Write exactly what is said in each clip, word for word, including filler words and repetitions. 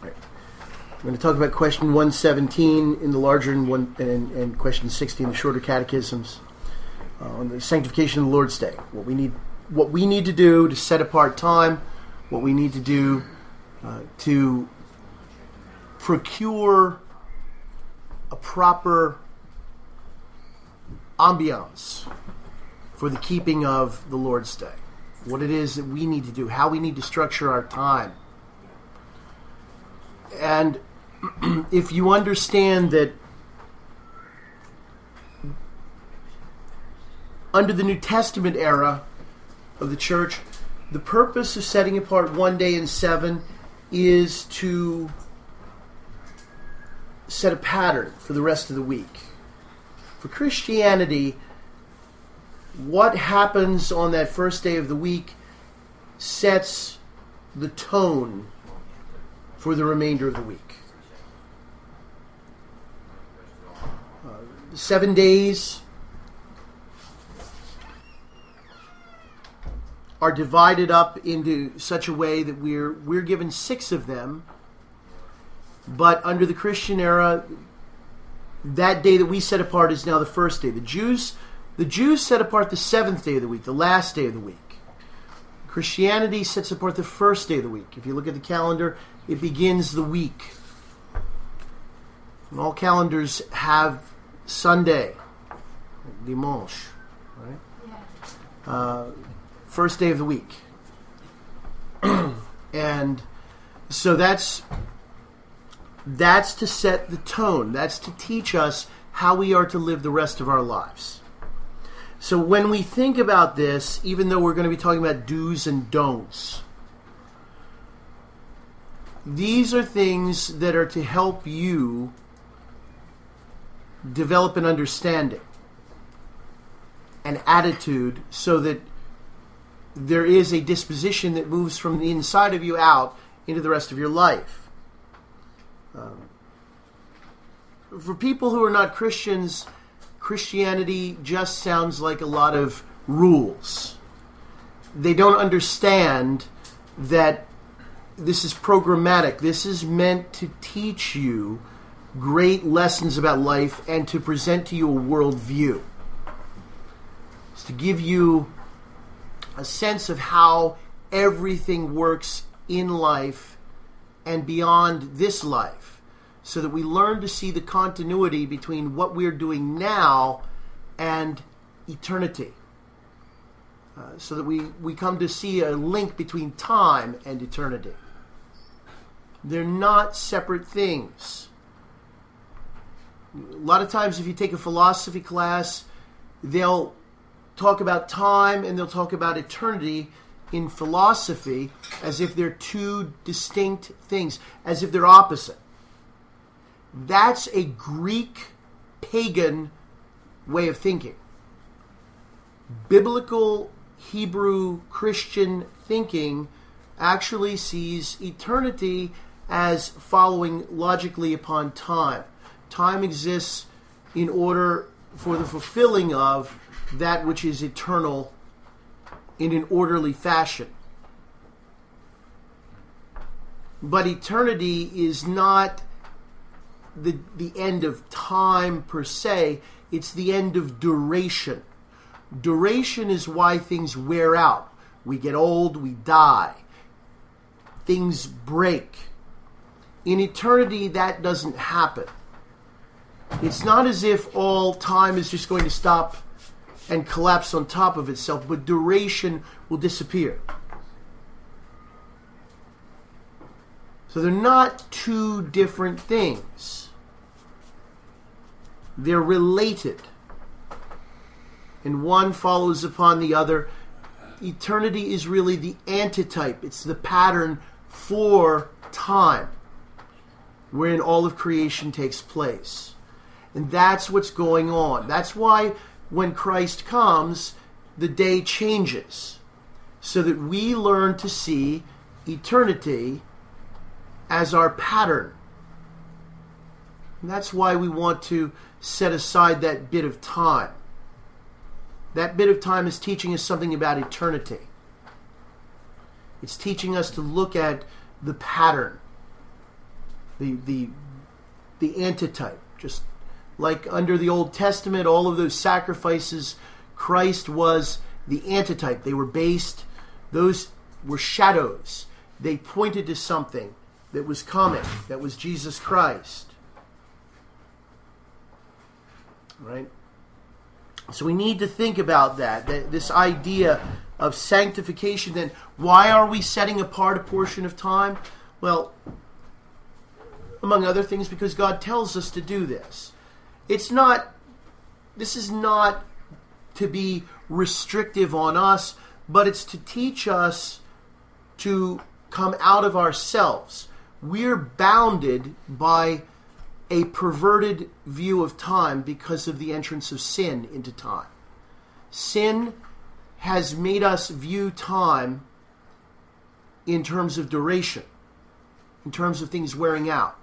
Right. I'm going to talk about question one seventeen in the larger and, one, and, and question sixty in the shorter catechisms uh, on the sanctification of the Lord's Day. What we need, what we need to do to set apart time, what we need to do uh, to procure a proper ambiance for the keeping of the Lord's Day. What it is that we need to do, how we need to structure our time. And if you understand that under the New Testament era of the church, the purpose of setting apart one day in seven is to set a pattern for the rest of the week. For Christianity, what happens on that first day of the week sets the tone for the remainder of the week. Uh, seven days are divided up into such a way that we're we're given six of them, but under the Christian era, that day that we set apart is now the first day. The Jews, the Jews set apart the seventh day of the week, the last day of the week. Christianity sets apart the first day of the week. If you look at the calendar, it begins the week. And all calendars have Sunday, dimanche, right? Yeah. Uh, first day of the week. And so that's that's to set the tone. That's to teach us how we are to live the rest of our lives. So when we think about this, even though we're going to be talking about do's and don'ts, these are things that are to help you develop an understanding, an attitude, so that there is a disposition that moves from the inside of you out into the rest of your life. Um, for people who are not Christians, Christianity just sounds like a lot of rules. They don't understand that this is programmatic. This is meant to teach you great lessons about life and to present to you a worldview. It's to give you a sense of how everything works in life and beyond this life, so that we learn to see the continuity between what we're doing now and eternity. Uh, so that we, we come to see a link between time and eternity. They're not separate things. A lot of times if you take a philosophy class, they'll talk about time and they'll talk about eternity in philosophy as if they're two distinct things, as if they're opposite. That's a Greek pagan way of thinking. Biblical Hebrew Christian thinking actually sees eternity as following logically upon time. Time exists in order for the fulfilling of that which is eternal in an orderly fashion. But eternity is not the the end of time per se. It's the end of duration. Duration is why things wear out. We get old, we die. Things break. In eternity, that doesn't happen. It's not as if all time is just going to stop and collapse on top of itself, but duration will disappear. So they're not two different things. They're related. And one follows upon the other. Eternity is really the antitype. It's the pattern for time, wherein all of creation takes place. And that's what's going on. That's why when Christ comes, the day changes, so that we learn to see eternity as our pattern. And that's why we want to set aside that bit of time. That bit of time is teaching us something about eternity. It's teaching us to look at the pattern. the the the antitype. Just like under the Old Testament, all of those sacrifices, Christ was the antitype. They were based, those were shadows. They pointed to something that was coming, that was Jesus Christ. Right? So we need to think about that, that this idea of sanctification. Then why are we setting apart a portion of time? Well, among other things, because God tells us to do this. It's not, this is not to be restrictive on us, but it's to teach us to come out of ourselves. We're bounded by a perverted view of time because of the entrance of sin into time. Sin has made us view time in terms of duration, in terms of things wearing out.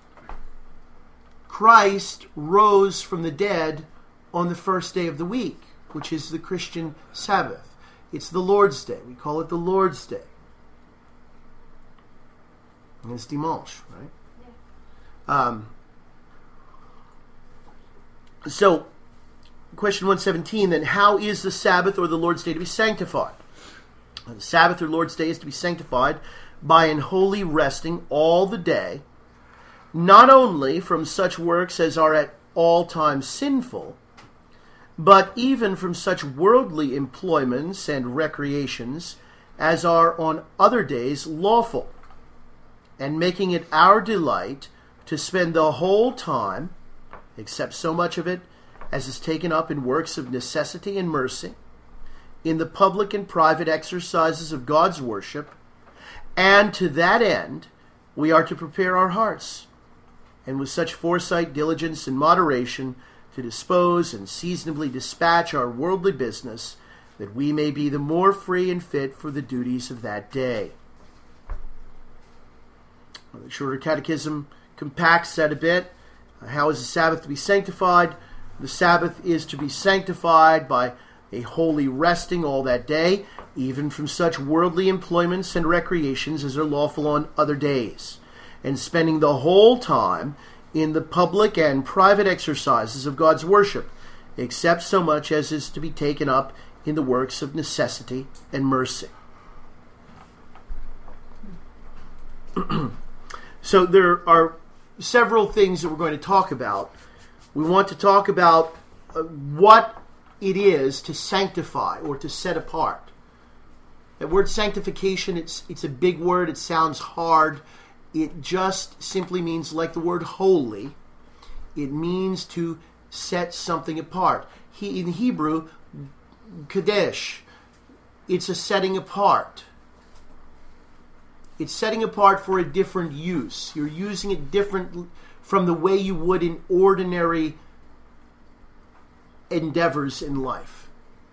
Christ rose from the dead on the first day of the week, which is the Christian Sabbath. It's the Lord's Day. We call it the Lord's Day. And it's dimanche, right? Yeah. Um, so, question one seventeen, then, how is the Sabbath or the Lord's Day to be sanctified? The Sabbath or Lord's Day is to be sanctified by in holy resting all the day, not only from such works as are at all times sinful, but even from such worldly employments and recreations as are on other days lawful, and making it our delight to spend the whole time, except so much of it as is taken up in works of necessity and mercy, in the public and private exercises of God's worship, and to that end we are to prepare our hearts, and with such foresight, diligence, and moderation, to dispose and seasonably dispatch our worldly business, that we may be the more free and fit for the duties of that day. Well, the Shorter Catechism compacts that a bit. How is the Sabbath to be sanctified? The Sabbath is to be sanctified by a holy resting all that day, even from such worldly employments and recreations as are lawful on other days, and spending the whole time in the public and private exercises of God's worship, except so much as is to be taken up in the works of necessity and mercy. So there are several things that we're going to talk about. We want to talk about uh, what it is to sanctify or to set apart. That word sanctification, it's it's a big word. It sounds hard. It just simply means, like the word holy, it means to set something apart. He, in Hebrew, kadesh, it's a setting apart. It's setting apart for a different use. You're using it different from the way you would in ordinary endeavors in life.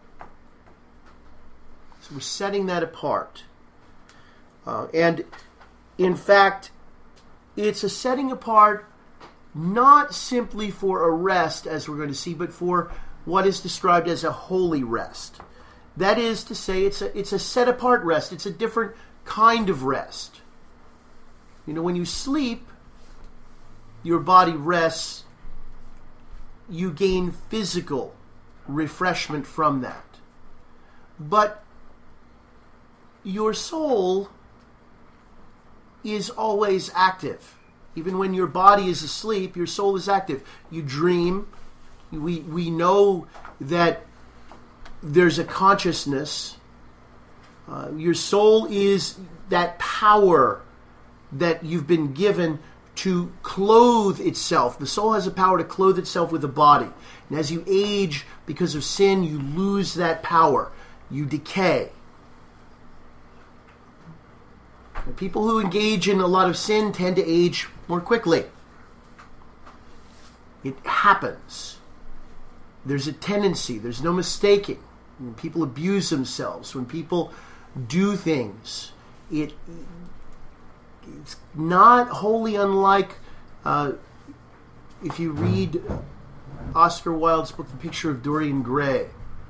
So we're setting that apart. Uh, and in fact, it's a setting apart not simply for a rest, as we're going to see, but for what is described as a holy rest. That is to say, it's a, it's a set-apart rest. It's a different kind of rest. You know, when you sleep, your body rests. You gain physical refreshment from that. But your soul is always active. Even when your body is asleep, your soul is active. You dream. We we know that there's a consciousness. Uh, your soul is that power that you've been given to clothe itself. The soul has a power to clothe itself with the body. And as you age because of sin, you lose that power. You decay. And people who engage in a lot of sin tend to age more quickly. It happens. There's a tendency. There's no mistaking. When people abuse themselves, when people do things, it it's not wholly unlike uh, if you read Oscar Wilde's book, The Picture of Dorian Gray,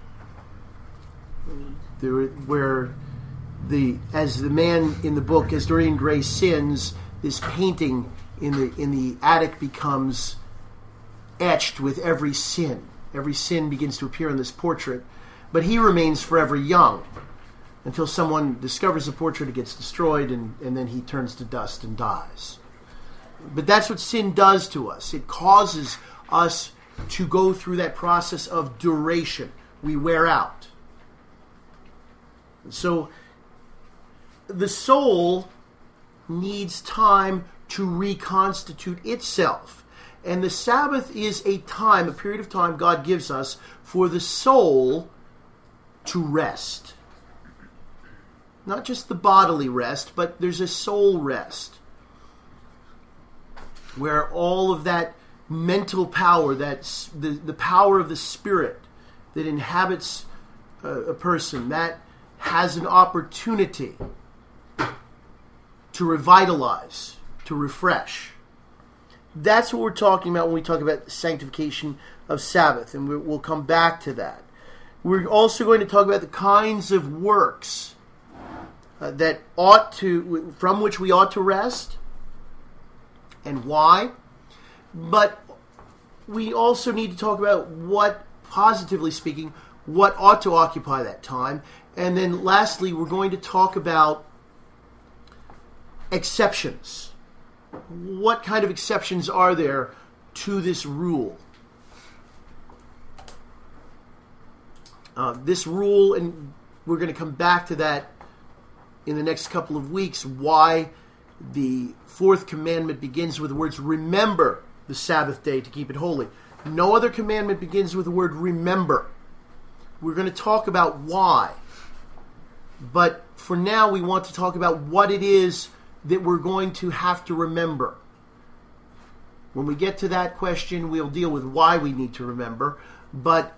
there, where the as the man in the book, as Dorian Gray sins, this painting in the in the attic becomes etched with every sin. Every sin begins to appear in this portrait, but he remains forever young until someone discovers the portrait, it gets destroyed, and, and then he turns to dust and dies. But that's what sin does to us. It causes us to go through that process of duration. We wear out. So the soul needs time to reconstitute itself. And the Sabbath is a time, a period of time God gives us for the soul to rest. Not just the bodily rest, but there's a soul rest, where all of that mental power, that's the, the power of the Spirit that inhabits a, a person, that has an opportunity to revitalize, to refresh. That's what we're talking about when we talk about sanctification of Sabbath, and we'll come back to that. We're also going to talk about the kinds of works uh, that ought to, from which we ought to rest, and why. But we also need to talk about what, positively speaking, what ought to occupy that time. And then lastly, we're going to talk about exceptions. What kind of exceptions are there to this rule? Uh, this rule, and we're going to come back to that in the next couple of weeks, why the fourth commandment begins with the words, remember the Sabbath day to keep it holy. No other commandment begins with the word remember. We're going to talk about why. But for now, we want to talk about what it is that we're going to have to remember. When we get to that question, we'll deal with why we need to remember. But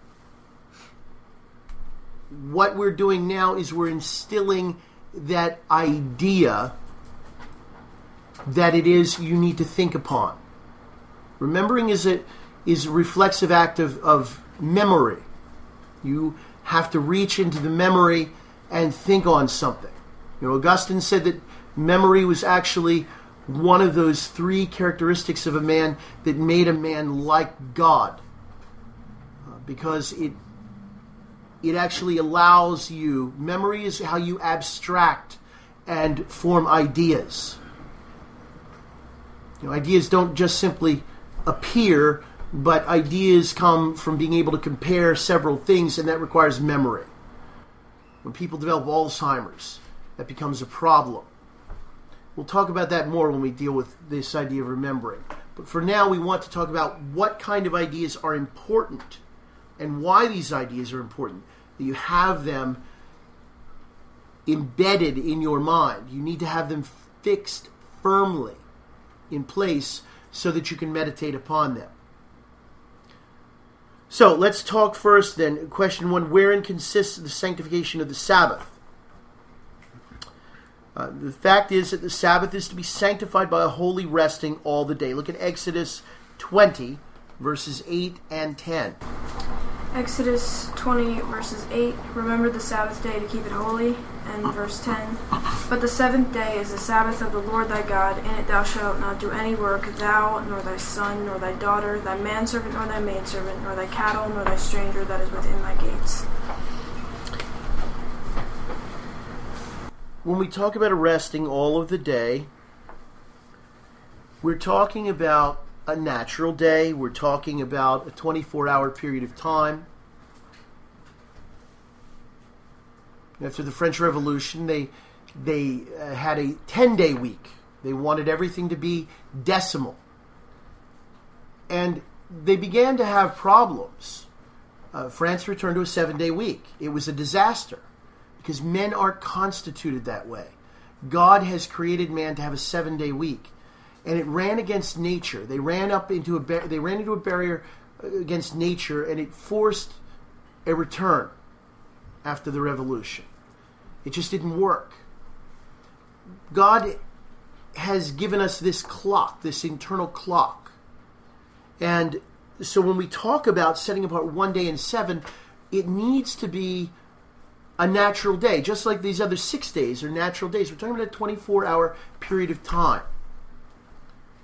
what we're doing now is we're instilling that idea that it is you need to think upon. Remembering is a, is a reflexive act of, of memory. You have to reach into the memory and think on something. You know, Augustine said that memory was actually one of those three characteristics of a man that made a man like God. Uh, because it it actually allows you, memory is how you abstract and form ideas. You know, ideas don't just simply appear, but ideas come from being able to compare several things, and that requires memory. When people develop Alzheimer's, that becomes a problem. We'll talk about that more when we deal with this idea of remembering. But for now, we want to talk about what kind of ideas are important and why these ideas are important. That you have them embedded in your mind. You need to have them fixed firmly in place so that you can meditate upon them. So let's talk first then. Question one, wherein consists the sanctification of the Sabbath? Uh, the fact is that the Sabbath is to be sanctified by a holy resting all the day. Look at Exodus twenty, verses eight and ten. Exodus twenty, verses eight, remember the Sabbath day to keep it holy. And verse ten, but the seventh day is the Sabbath of the Lord thy God. In it thou shalt not do any work, thou, nor thy son, nor thy daughter, thy manservant, nor thy maidservant, nor thy cattle, nor thy stranger that is within thy gates. When we talk about a resting all of the day, we're talking about a natural day. We're talking about a twenty-four hour period of time. After the French Revolution, they they uh, had a ten-day week. They wanted everything to be decimal. And they began to have problems. Uh, France returned to a seven-day week. It was a disaster because men aren't constituted that way. God has created man to have a seven-day week. And it ran against nature. They ran up into a bar- they ran into a barrier against nature, and it forced a return after the revolution. It just didn't work. God has given us this clock, this internal clock. And so when we talk about setting apart one day in seven, it needs to be a natural day, just like these other six days are natural days. We're talking about a twenty-four hour period of time.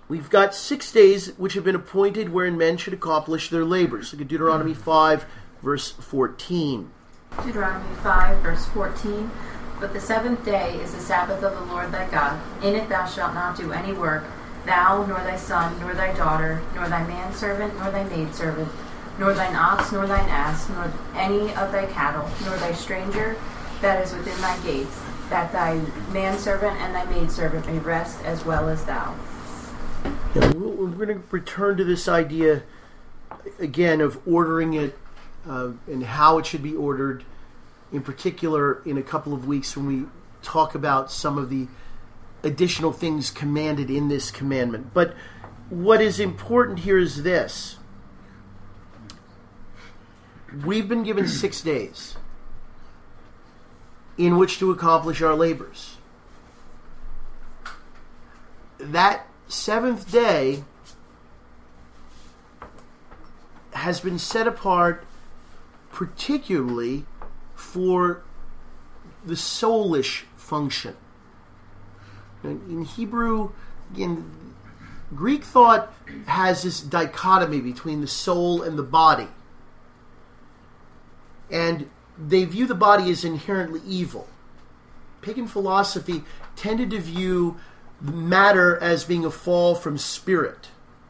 we've got six days which have been appointed wherein men should accomplish their labors. Look at Deuteronomy five, verse fourteen. Deuteronomy five, verse fourteen. But the seventh day is the Sabbath of the Lord thy God. In it thou shalt not do any work, thou, nor thy son, nor thy daughter, nor thy manservant, nor thy maidservant, nor thine ox, nor thine ass, nor any of thy cattle, nor thy stranger that is within thy gates, that thy manservant and thy maidservant may rest as well as thou. Yeah, we're going to return to this idea again of ordering it uh, and how it should be ordered, in particular in a couple of weeks when we talk about some of the additional things commanded in this commandment. But what is important here is this. We've been given six days in which to accomplish our labors. That seventh day has been set apart particularly for the soulish function. In Hebrew, again, Greek thought has this dichotomy between the soul and the body. And they view the body as inherently evil. Pagan philosophy tended to view matter as being a fall from spirit.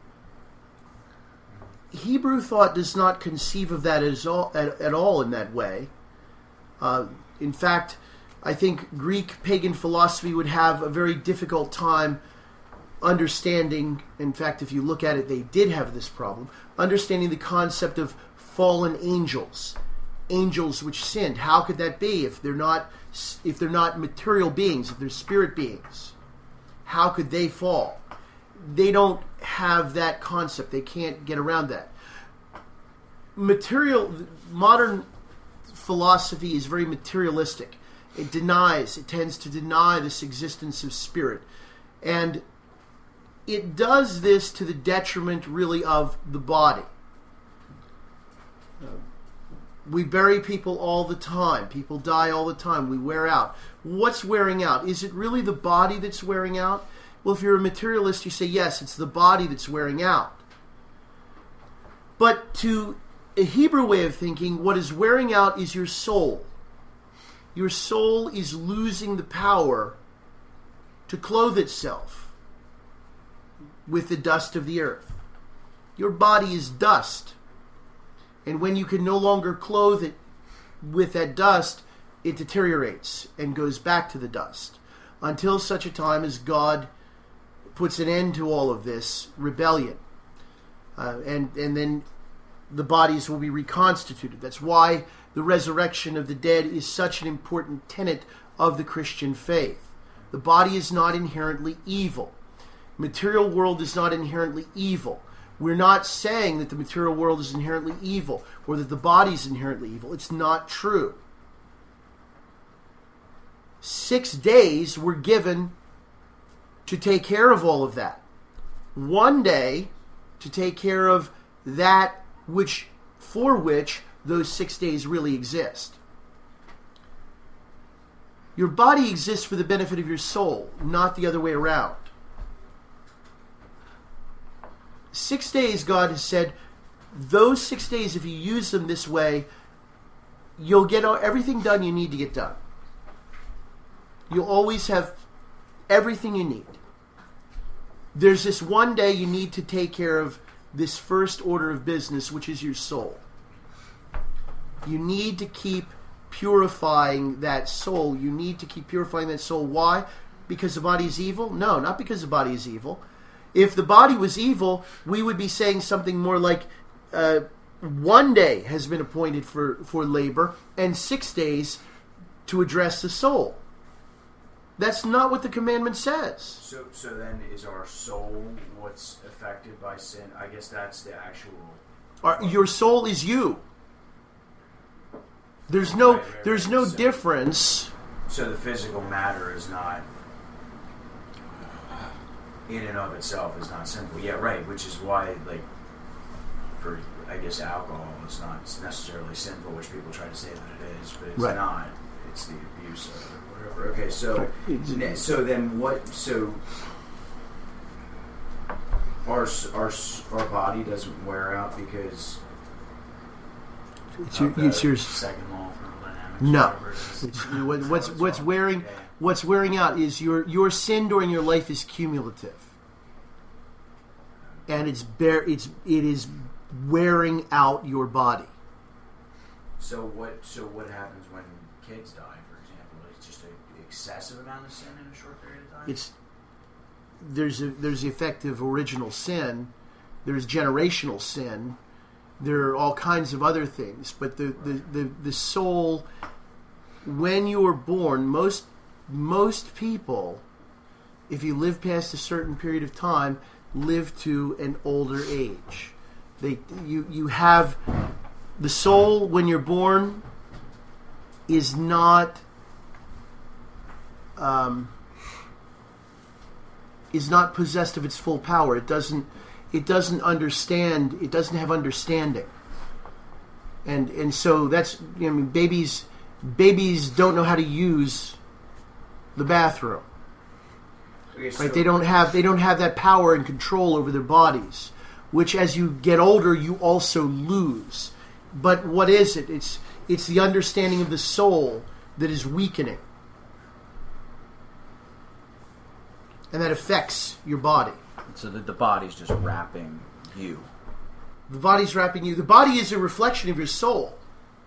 Hebrew thought does not conceive of that as all, at, at all in that way. Uh, in fact, I think Greek pagan philosophy would have a very difficult time understanding, in fact, if you look at it, they did have this problem, understanding the concept of fallen angels. Angels which sinned. How could that be if they're not if they're not material beings, if they're spirit beings? How could they fall? They don't have that concept. They can't get around that. Material modern philosophy is very materialistic. It denies, it tends to deny this existence of spirit. And it does this to the detriment, really, of the body. Uh, we bury people all the time. People die all the time. We wear out. What's wearing out? Is it really the body that's wearing out? Well, if you're a materialist, you say, yes, it's the body that's wearing out. But to a Hebrew way of thinking, what is wearing out is your soul. Your soul is losing the power to clothe itself with the dust of the earth. Your body is dust. And when you can no longer clothe it with that dust, it deteriorates and goes back to the dust. Until such a time as God puts an end to all of this rebellion. Uh, and, and then the bodies will be reconstituted. That's why the resurrection of the dead is such an important tenet of the Christian faith. The body is not inherently evil. Material world is not inherently evil. We're not saying that the material world is inherently evil or that the body is inherently evil. It's not true. Six days were given to take care of all of that. One day to take care of that which, for which those six days really exist. Your body exists for the benefit of your soul, not the other way around. Six days, God has said, those six days, if you use them this way, you'll get everything done you need to get done. You'll always have everything you need. There's this one day you need to take care of this first order of business, which is your soul. You need to keep purifying that soul. You need to keep purifying that soul. Why? Because the body is evil? No, not because the body is evil. If the body was evil, we would be saying something more like uh, one day has been appointed for, for labor and six days to address the soul. That's not what the commandment says. So, so then is our soul what's affected by sin? I guess that's the actual... Our, your soul is you. There's no, Right, right, there's right. no So- difference. So the physical matter is not, in and of itself, is not sinful. Yeah, right, which is why, like, for, I guess, alcohol is not necessarily sinful, which people try to say that it is, but it's Right. not. It's the abuse of it or whatever. Okay, so, Right. ne- so then what, so, our our our body doesn't wear out because It's of your, the it's your, second law of thermodynamics. no. whatever it is. It's, what, what's That's what's all. wearing Yeah. what's wearing out is your your sin during your life is cumulative, and it's bear it's it is wearing out your body. So what? So what happens when kids die, for example? It's just an excessive amount of sin in a short period of time. It's there's a, there's the effect of original sin, there's generational sin, there are all kinds of other things. But the, the, the, the soul, when you are born, most most people, if you live past a certain period of time, live to an older age. They you you have the soul when you're born is not um, is not possessed of its full power. It doesn't it doesn't understand. It doesn't have understanding. And and so that's you know, I mean, babies babies don't know how to use the bathroom. Okay, so Right? They don't have they don't have that power and control over their bodies, which as you get older you also lose. But what is it? It's it's the understanding of the soul that is weakening. And that affects your body. So that the body's just wrapping you. The body's wrapping you. The body is a reflection of your soul.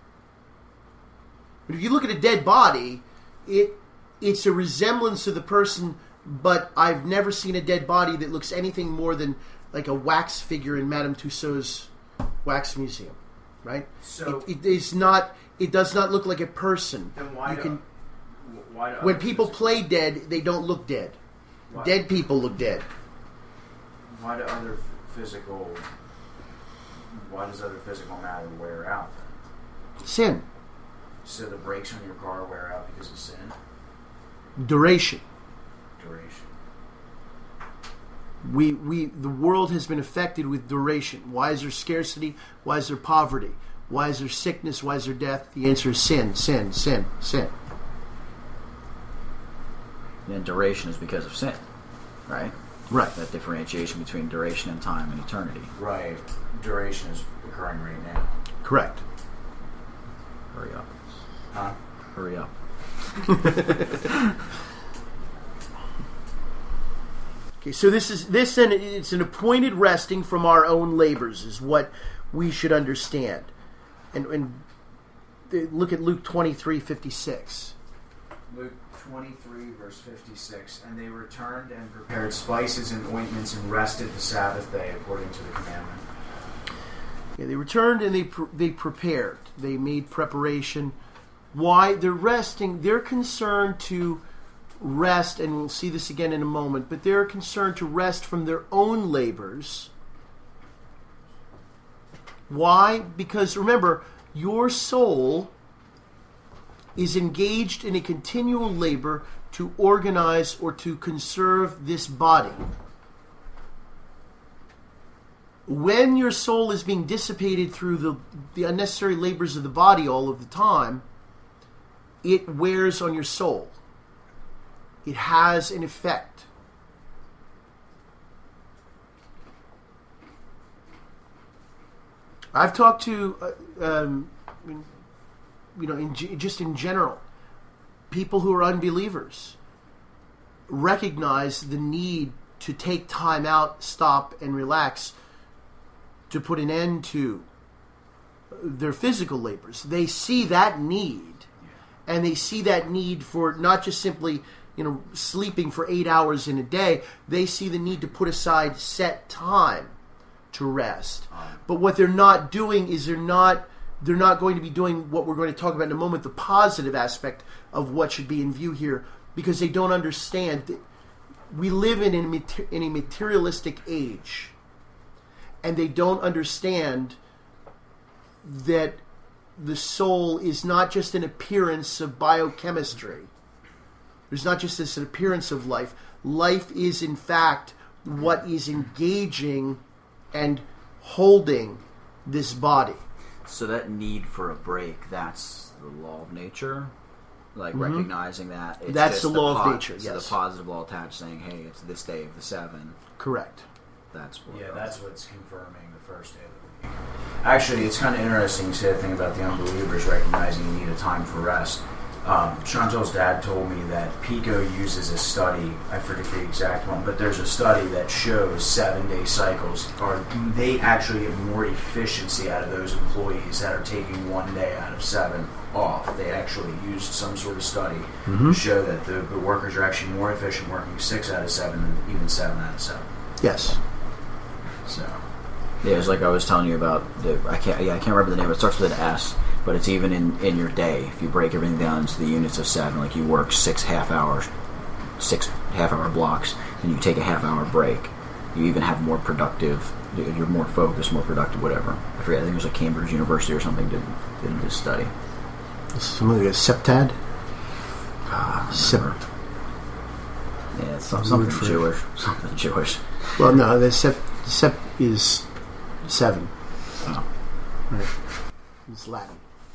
But if you look at a dead body, it it's a resemblance of the person, but I've never seen a dead body that looks anything more than like a wax figure in Madame Tussauds wax museum. Right? So it, it is not. It does not look like a person. then why You do, can, why do when other people physical- play dead, they don't look dead. why, Dead people look dead. why do other f- physical why does other physical matter wear out then? Sin, So the brakes on your car wear out because of sin? duration. Duration. We we the world has been affected with duration. Why is there scarcity? Why is there poverty? Why is there sickness? Why is there death? The answer is sin, sin, sin, sin. And duration is because of sin, right? Right. That differentiation between duration and time and eternity. Right. Duration is occurring right now. Correct. Hurry up. Huh? Hurry up. Okay, so this is this and it's an appointed resting from our own labors is what we should understand. And and look at Luke twenty-three fifty-six. Luke twenty-three, verse fifty-six. And they returned and prepared spices and ointments and rested the Sabbath day according to the commandment. Yeah, they returned and they pre- they prepared. They made preparation. Why? They're resting. They're concerned to rest, and we'll see this again in a moment, but they're concerned to rest from their own labors. Why? Because remember, your soul is engaged in a continual labor to organize or to conserve this body. When your soul is being dissipated through the, the unnecessary labors of the body all of the time, it wears on your soul. It has an effect. I've talked to, uh, um, you know, in, just in general, people who are unbelievers recognize the need to take time out, stop, and relax to put an end to their physical labors. They see that need, and they see that need for not just simply, you know, sleeping for eight hours in a day. They see the need to put aside set time to rest. But what they're not doing is they're not they're not going to be doing what we're going to talk about in a moment, the positive aspect of what should be in view here, because they don't understand that we live in a, mater- in a materialistic age, and they don't understand that the soul is not just an appearance of biochemistry. There's not just this appearance of life. Life is, in fact, what is engaging and holding this body. So that need for a break, that's the law of nature? Like Mhm. recognizing that it's That's just the law of po- nature, it's yes. the positive law attached saying, hey, it's this day of the seven. Correct. That's what. Yeah, that's what's confirming the first day of the week. Actually, it's kind of interesting to say the thing about the unbelievers recognizing you need a time for rest. Um, Chantel's dad told me that Pico uses a study, I forget the exact one, but there's a study that shows seven-day cycles, or they actually get more efficiency out of those employees that are taking one day out of seven off. They actually used some sort of study Mm-hmm. to show that the, the workers are actually more efficient working six out of seven than even seven out of seven. Yes. So, Yeah, it's like I was telling you about the. I can't. Yeah, I can't remember the name. It starts with an S, but it's even in, in your day. If you break everything down into the units of seven, like you work six half hours, six half hour blocks, and you take a half hour break, you even have more productive. You're more focused, more productive, whatever. I forget. I think it was like Cambridge University or something did did this study. Something like a septad? Ah, Sep- yeah, it's some, Word something for- Jewish. Something Jewish. Well, no, the sep, sep is seven. Oh. Right. It's Latin.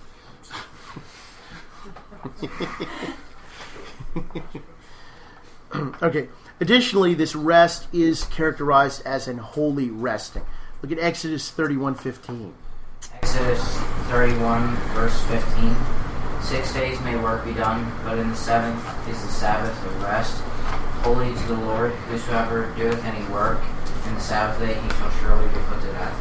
Okay. Additionally, this rest is characterized as an holy resting. Look at Exodus thirty-one fifteen. Exodus thirty-one, verse fifteen. Six days may work be done, but in the seventh is the Sabbath of rest, holy to the Lord. Whosoever doeth any work in the Sabbath day, he shall surely be put to death.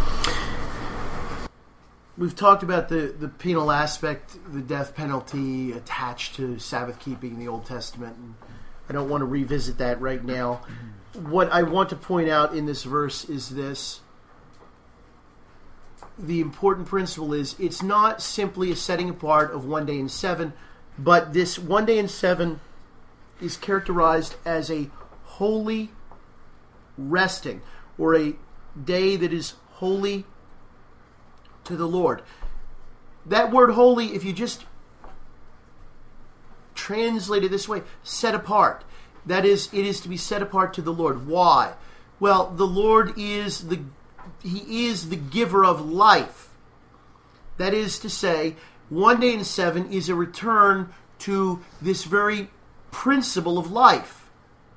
We've talked about the, the penal aspect, the death penalty attached to Sabbath keeping in the Old Testament, and I don't want to revisit that right now. What I want to point out in this verse is this. The important principle is it's not simply a setting apart of one day in seven, but this one day in seven is characterized as a holy resting, or a day that is holy to the Lord. That word holy, if you just translate it this way, set apart. That is, it is to be set apart to the Lord. Why? Well, the Lord is the He is the giver of life. That is to say, one day in seven is a return to this very principle of life.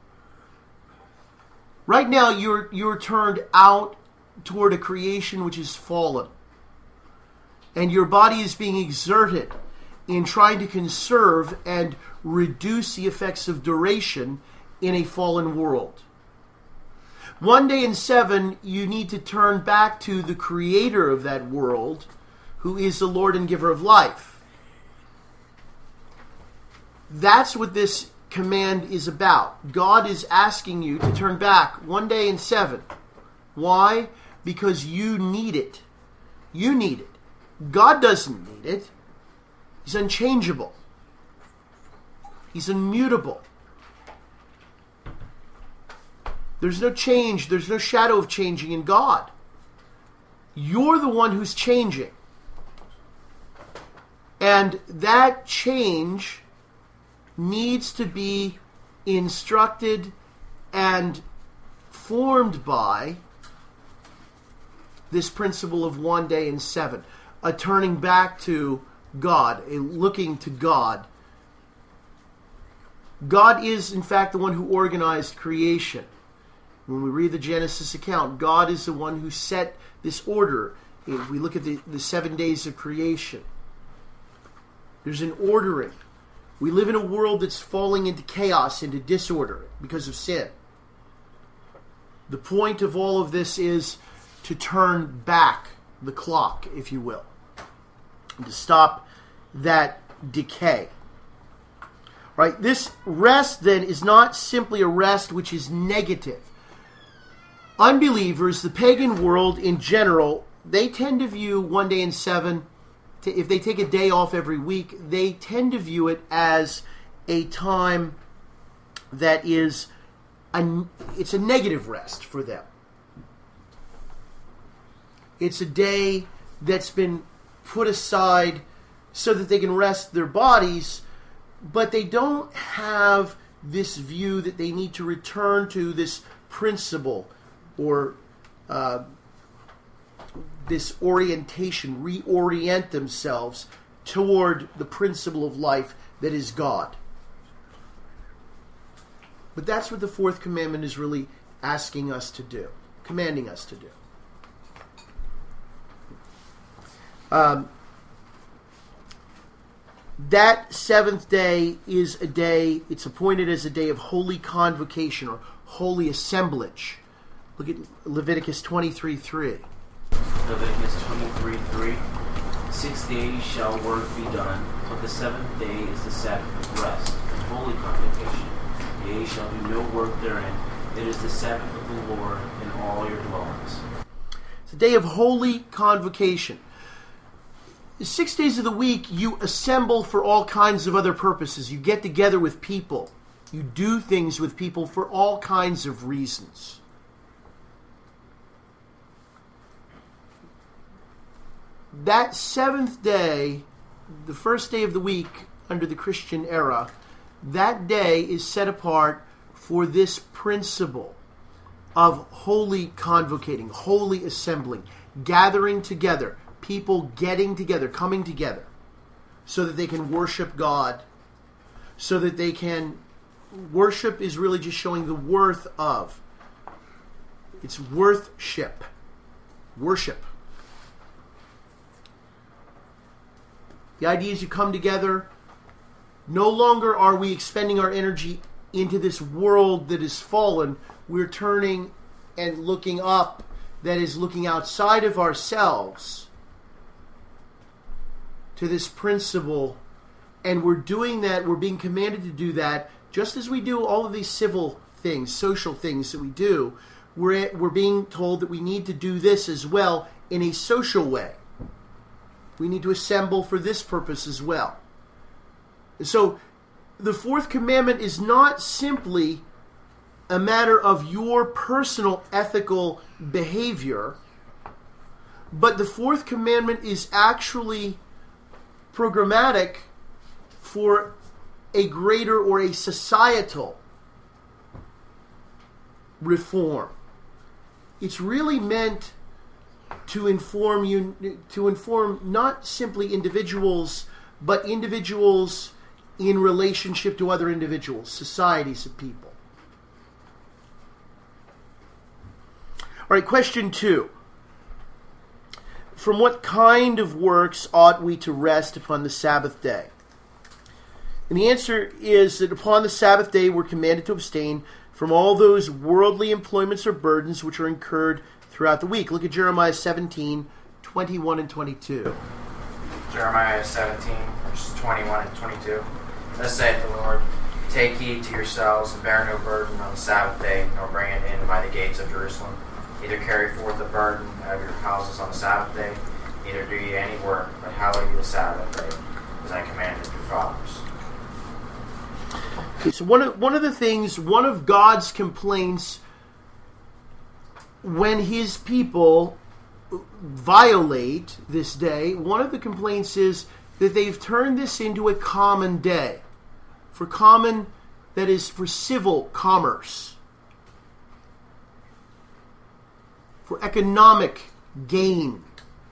Right now, you're you're turned out toward a creation which is fallen. And your body is being exerted in trying to conserve and reduce the effects of duration in a fallen world. One day in seven, you need to turn back to the creator of that world, who is the Lord and giver of life. That's what this command is about. God is asking you to turn back one day in seven. Why? Because you need it. You need it. God doesn't need it. He's unchangeable. He's immutable. There's no change. There's no shadow of changing in God. You're the one who's changing. And that change needs to be instructed and formed by this principle of one day in seven. A turning back to God, a looking to God. God is, in fact, the one who organized creation. When we read the Genesis account, God is the one who set this order. If we look at the, the seven days of creation, there's an ordering. We live in a world that's falling into chaos, into disorder because of sin. The point of all of this is to turn back the clock, if you will, and to stop that decay. Right? This rest, then, is not simply a rest which is negative. Unbelievers, the pagan world in general, they tend to view one day in seven, to, if they take a day off every week, they tend to view it as a time that is, a, it's a negative rest for them. It's a day that's been put aside so that they can rest their bodies, but they don't have this view that they need to return to this principle or uh, this orientation, reorient themselves toward the principle of life that is God. But that's what the fourth commandment is really asking us to do, commanding us to do. Um, that seventh day is a day, it's appointed as a day of holy convocation or holy assemblage. Look at Leviticus twenty-three three. Leviticus twenty-three three. Six days shall work be done, but the seventh day is the Sabbath of rest, and holy convocation. Ye shall do no work therein. It is the Sabbath of the Lord in all your dwellings. It's a day of holy convocation. Six days of the week, you assemble for all kinds of other purposes. You get together with people. You do things with people for all kinds of reasons. That seventh day, the first day of the week under the Christian era, that day is set apart for this principle of holy convocating, holy assembling, gathering together, people getting together, coming together, so that they can worship God, so that they can... Worship is really just showing the worth of. It's worthship. Worship. The idea is you come together. No longer are we expending our energy into this world that is fallen. We're turning and looking up, that is looking outside of ourselves to this principle. And we're doing that, we're being commanded to do that, just as we do all of these civil things, social things that we do. We're, we're being told that we need to do this as well in a social way. We need to assemble for this purpose as well. So, the fourth commandment is not simply a matter of your personal ethical behavior, but the fourth commandment is actually programmatic for a greater or a societal reform. It's really meant to inform you, to inform not simply individuals, but individuals in relationship to other individuals, societies of people. All right, question two. From what kind of works ought we to rest upon the Sabbath day? And the answer is that upon the Sabbath day we're commanded to abstain from all those worldly employments or burdens which are incurred throughout the week. Look at Jeremiah seventeen, twenty-one and twenty-two. Jeremiah seventeen, verses twenty-one and twenty-two. Thus saith the Lord, take heed to yourselves, and bear no burden on the Sabbath day, nor bring it in by the gates of Jerusalem. Neither carry forth the burden out of your houses on the Sabbath day, neither do ye any work, but hallow ye the Sabbath day, as I commanded your fathers. Okay, so one of, one of the things, one of God's complaints when his people violate this day, one of the complaints is that they've turned this into a common day. For common, that is for civil commerce. For economic gain.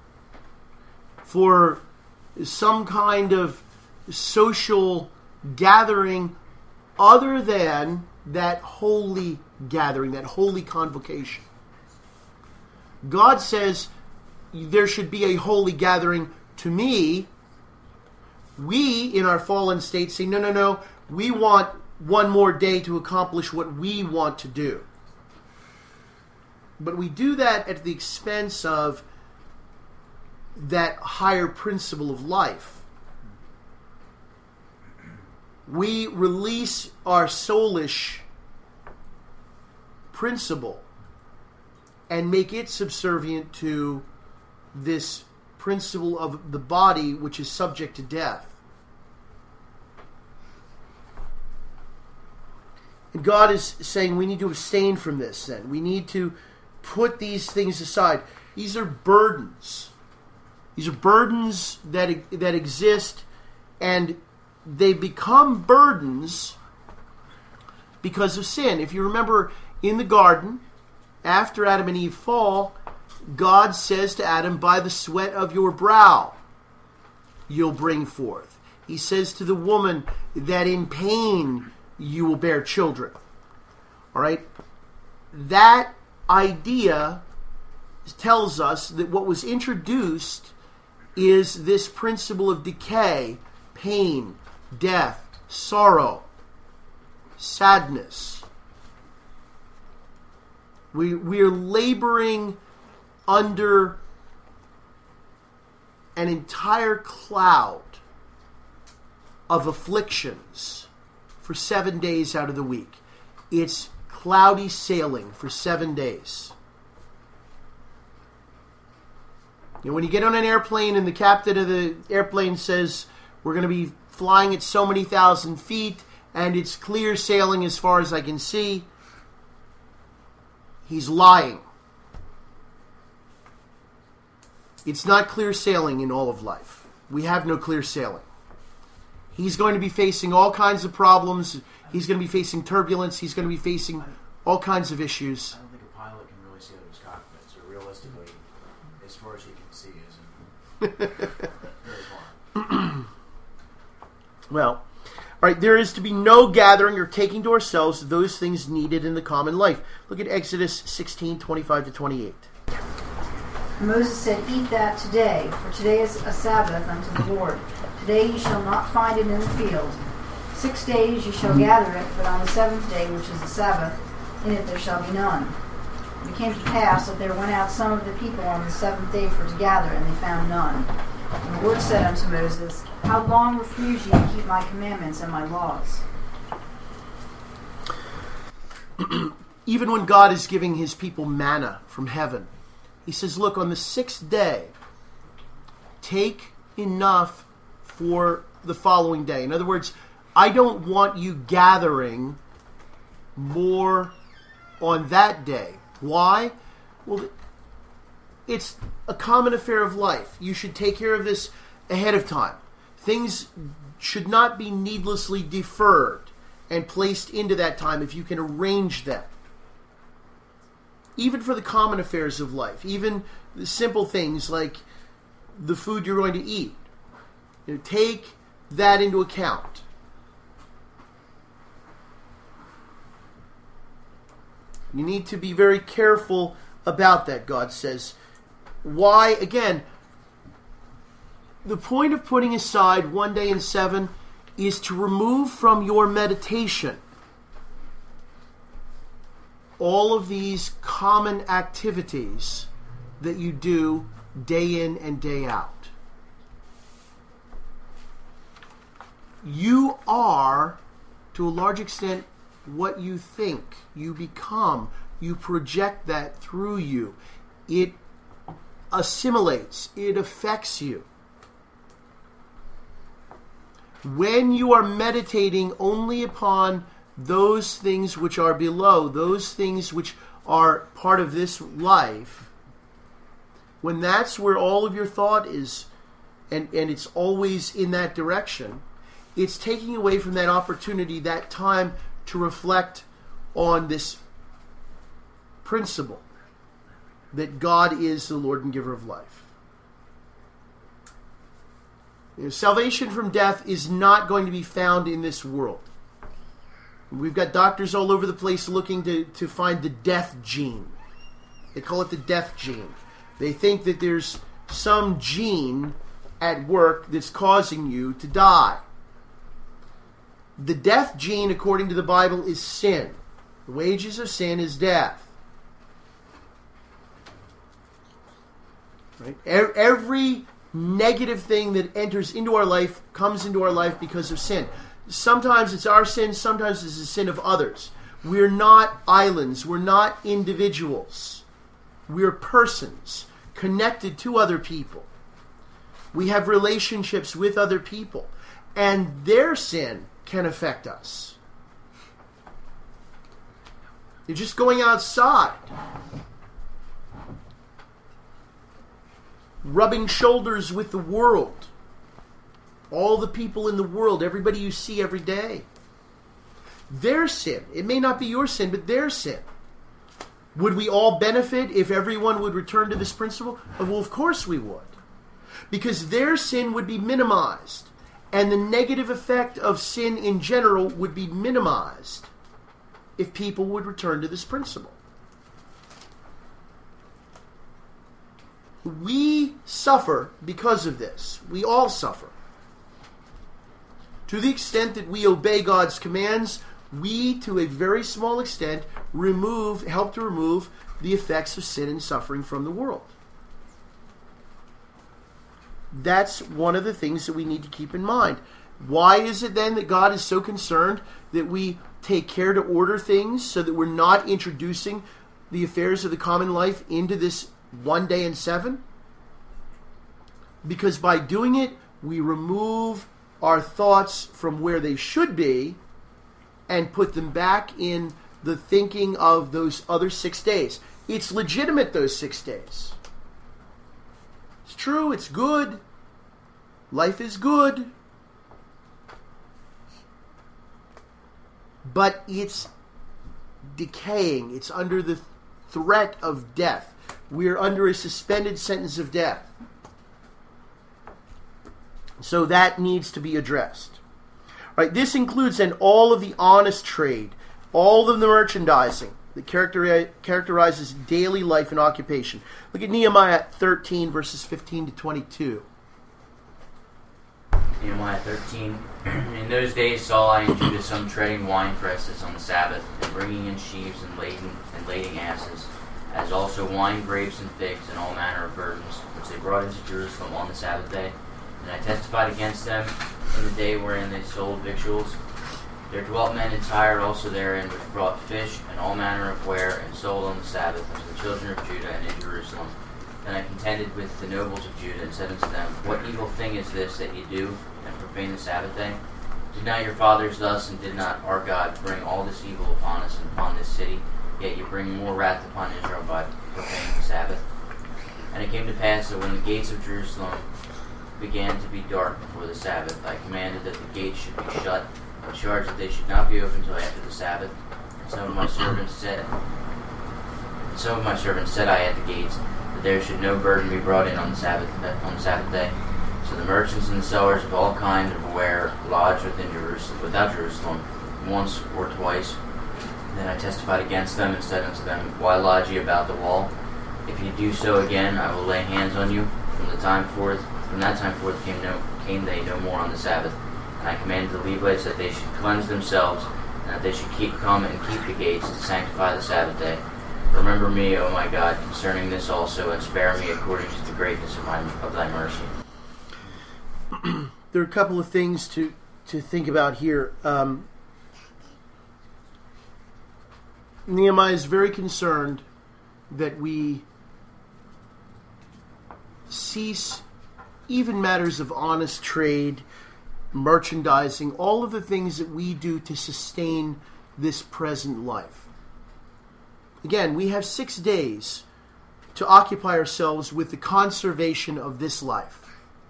For some kind of social gathering other than that holy gathering, that holy convocation. God says there should be a holy gathering to me. We, in our fallen state, say, no, no, no, we want one more day to accomplish what we want to do. But we do that at the expense of that higher principle of life. We release our soulish principle and make it subservient to this principle of the body which is subject to death. And God is saying we need to abstain from this then. We need to put these things aside. These are burdens. These are burdens that that exist, and they become burdens because of sin. If you remember in the garden, after Adam and Eve fall, God says to Adam, by the sweat of your brow you'll bring forth. He says to the woman that in pain you will bear children. All right? that idea tells us that what was introduced is this principle of decay, pain, death, sorrow, sadness. We, we're laboring under an entire cloud of afflictions for seven days out of the week. It's cloudy sailing for seven days. You know, when you get on an airplane and the captain of the airplane says, we're going to be flying at so many thousand feet and it's clear sailing as far as I can see, he's lying. It's not clear sailing in all of life. We have no clear sailing. He's going to be facing all kinds of problems. He's going to be facing turbulence. He's going to be facing all kinds of issues. I don't think a pilot can really see out of his cockpit, so realistically, as far as he can see isn't very far. Well, all right, there is to be no gathering or taking to ourselves those things needed in the common life. Look at Exodus sixteen, twenty-five to twenty-eight. Moses said, eat that today, for today is a Sabbath unto the Lord. Today ye shall not find it in the field. Six days ye shall gather it, but on the seventh day, which is the Sabbath, in it there shall be none. And it came to pass that there went out some of the people on the seventh day for to gather, and they found none. And the Lord said unto Moses, how long refuse ye to keep my commandments and my laws? Even when God is giving his people manna from heaven, he says, look, on the sixth day, take enough for the following day. In other words, I don't want you gathering more on that day. Why? Well, it's a common affair of life. You should take care of this ahead of time. Things should not be needlessly deferred and placed into that time if you can arrange them. Even for the common affairs of life, even the simple things like the food you're going to eat. You know, take that into account. You need to be very careful about that, God says. Why? Again, the point of putting aside one day in seven is to remove from your meditation all of these common activities that you do day in and day out. You are, to a large extent, what you think. You become. You project that through you. It assimilates. It affects you. When you are meditating only upon those things which are below, those things which are part of this life, when that's where all of your thought is, and, and it's always in that direction, it's taking away from that opportunity, that time to reflect on this principle that God is the Lord and giver of life. You know, salvation from death is not going to be found in this world. We've got doctors all over the place looking to, to find the death gene. They call it the death gene. They think that there's some gene at work that's causing you to die. The death gene, according to the Bible, is sin. The wages of sin is death. Right? Every negative thing that enters into our life comes into our life because of sin. Sometimes it's our sin, sometimes it's the sin of others. We're not islands, we're not individuals. We're persons connected to other people. We have relationships with other people, and their sin can affect us. You're just going outside, rubbing shoulders with the world. All the people in the world, everybody you see every day. Their sin. It may not be your sin, but their sin. Would we all benefit if everyone would return to this principle? Well, of course we would. Because their sin would be minimized. And the negative effect of sin in general would be minimized if people would return to this principle. we suffer because of this. We all suffer. To the extent that we obey God's commands, we, to a very small extent, remove, help to remove the effects of sin and suffering from the world. That's one of the things that we need to keep in mind. Why is it then that God is so concerned that we take care to order things so that we're not introducing the affairs of the common life into this one day in seven? Because by doing it, we remove our thoughts from where they should be and put them back in the thinking of those other six days. It's legitimate, those six days. It's true, it's good. Life is good. But it's decaying. It's under the threat of death. We're under a suspended sentence of death. So that needs to be addressed. Right, this includes then all of the honest trade, all of the merchandising that characteri- characterizes daily life and occupation. Look at Nehemiah thirteen, verses fifteen to twenty-two. Nehemiah thirteen. In those days saw I in Judah some treading wine presses on the Sabbath, and bringing in sheaves and lading and lading asses, as also wine, grapes, and figs, and all manner of burdens, which they brought into Jerusalem on the Sabbath day. And I testified against them in the day wherein they sold victuals. There dwelt men in Tyre also therein, which brought fish and all manner of ware, and sold on the Sabbath unto the children of Judah and in Jerusalem. Then I contended with the nobles of Judah, and said unto them, What evil thing is this that ye do, and profane the Sabbath day? Did not your fathers thus, and did not our God bring all this evil upon us and upon this city? Yet ye bring more wrath upon Israel by profaning the Sabbath. And it came to pass that when the gates of Jerusalem began to be dark before the Sabbath, I commanded that the gates should be shut, and charged that they should not be opened till after the Sabbath. And some of my servants said, and some of my servants said I at the gates, that there should no burden be brought in on the Sabbath on the Sabbath day. So the merchants and the sellers of all kinds of ware lodged within Jerusalem, without Jerusalem, once or twice. Then I testified against them and said unto them, Why lodge ye about the wall? If ye do so again, I will lay hands on you. From the time forth, from that time forth came no came they no more on the Sabbath. And I commanded the Levites that they should cleanse themselves, and that they should keep come and keep the gates to sanctify the Sabbath day. Remember me, O my God, concerning this also, and spare me according to the greatness of, my, of thy mercy. There are a couple of things to, to think about here. Um, Nehemiah is very concerned that we cease even matters of honest trade, merchandising, all of the things that we do to sustain this present life. Again, we have six days to occupy ourselves with the conservation of this life.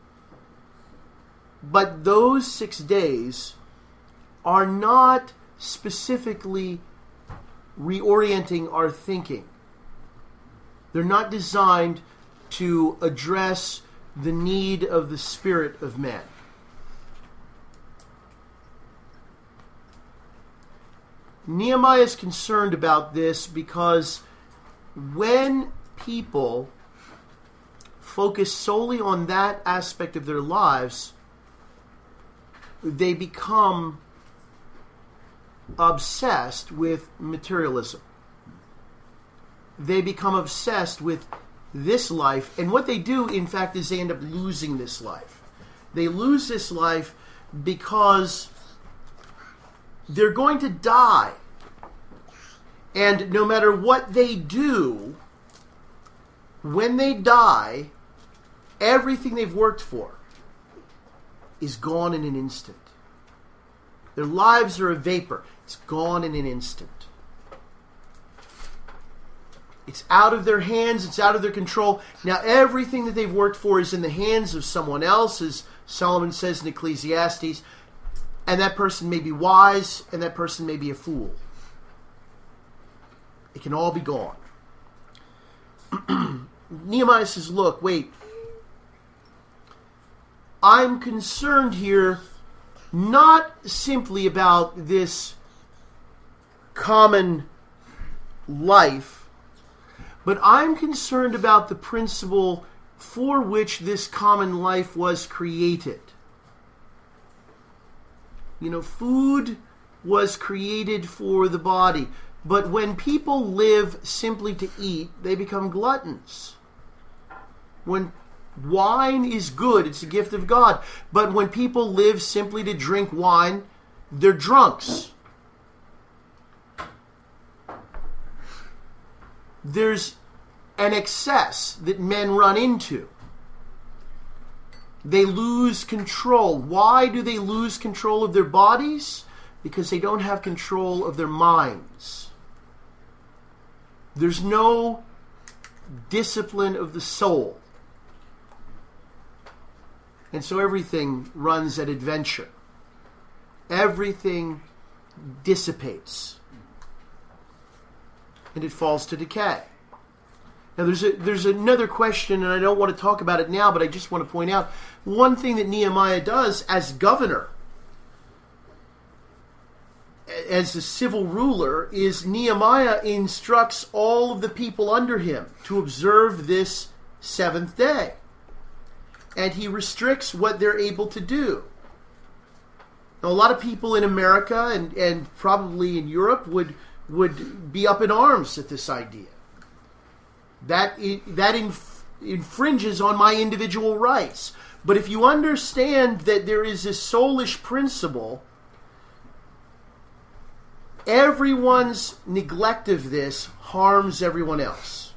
But those six days are not specifically reorienting our thinking. They're not designed to address the need of the spirit of man. Nehemiah is concerned about this because when people focus solely on that aspect of their lives, they become obsessed with materialism. They become obsessed with this life, and what they do, in fact, is they end up losing this life. They lose this life because they're going to die. And no matter what they do, when they die, everything they've worked for is gone in an instant. Their lives are a vapor. It's gone in an instant. It's out of their hands. It's out of their control. Now, everything that they've worked for is in the hands of someone else, as Solomon says in Ecclesiastes. And that person may be wise, and that person may be a fool. It can all be gone. Nehemiah says, look, wait. I'm concerned here not simply about this common life, but I'm concerned about the principle for which this common life was created. You know, food was created for the body. But when people live simply to eat, they become gluttons. When wine is good, it's a gift of God. But when people live simply to drink wine, they're drunks. There's an excess that men run into. They lose control. Why do they lose control of their bodies? Because they don't have control of their minds. There's no discipline of the soul. And so everything runs at adventure. Everything dissipates. And it falls to decay. Now there's a, there's another question, and I don't want to talk about it now, but I just want to point out one thing that Nehemiah does as governor, as a civil ruler, is Nehemiah instructs all of the people under him to observe this seventh day. And he restricts what they're able to do. Now, a lot of people in America and, and probably in Europe would would be up in arms at this idea. That that inf- infringes on my individual rights. But if you understand that there is this soulish principle, everyone's neglect of this harms everyone else.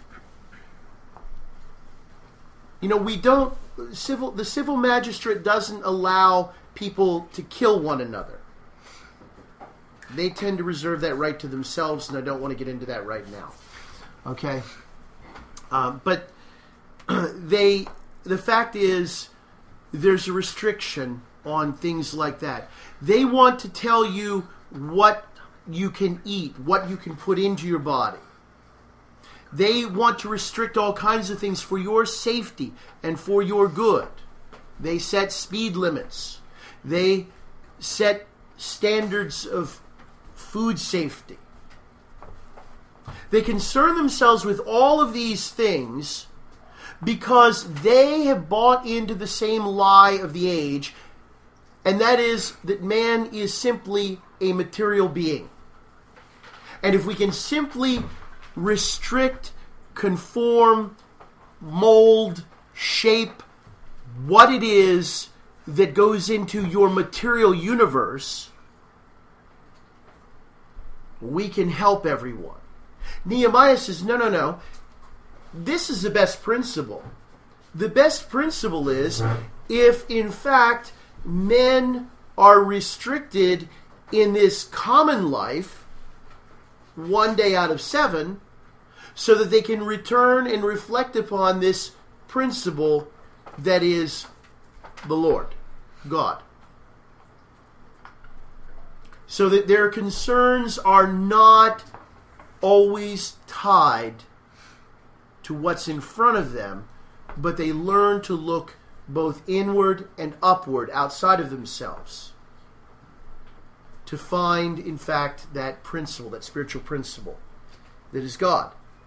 You know, we don't civil the civil magistrate doesn't allow people to kill one another. They tend to reserve that right to themselves, and I don't want to get into that right now. Okay? Um, but they, the fact is, there's a restriction on things like that. They want to tell you what you can eat, what you can put into your body. They want to restrict all kinds of things for your safety and for your good. They set speed limits. They set standards of food safety. They concern themselves with all of these things because they have bought into the same lie of the age, and that is that man is simply a material being. And if we can simply restrict, conform, mold, shape what it is that goes into your material universe, we can help everyone. Nehemiah says, no, no, no. This is the best principle. The best principle is if, in fact, men are restricted in this common life, one day out of seven, so that they can return and reflect upon this principle that is the Lord, God. So that their concerns are not always tied to what's in front of them, but they learn to look both inward and upward outside of themselves to find, in fact, that principle, that spiritual principle that is God.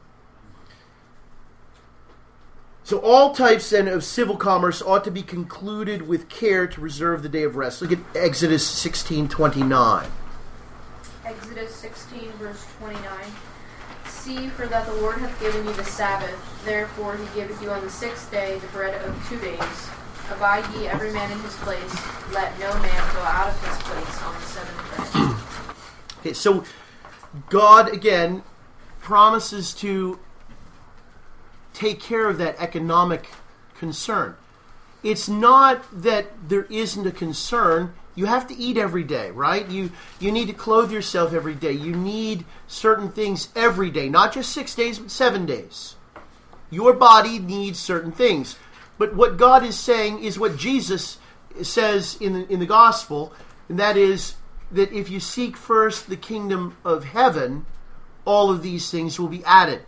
So all types then of civil commerce ought to be concluded with care to reserve the day of rest. Look at Exodus sixteen twenty-nine. Exodus sixteen, verse twenty-nine. See, for that the Lord hath given you the Sabbath, therefore he giveth you on the sixth day the bread of two days. Abide ye every man in his place, let no man go out of his place on the seventh day. Okay, so God, again, promises to take care of that economic concern. It's not that there isn't a concern. You have to eat every day, right? You you need to clothe yourself every day. You need certain things every day, not just six days, but seven days. Your body needs certain things. But what God is saying is what Jesus says in the, in the gospel, and that is that if you seek first the kingdom of heaven, all of these things will be added.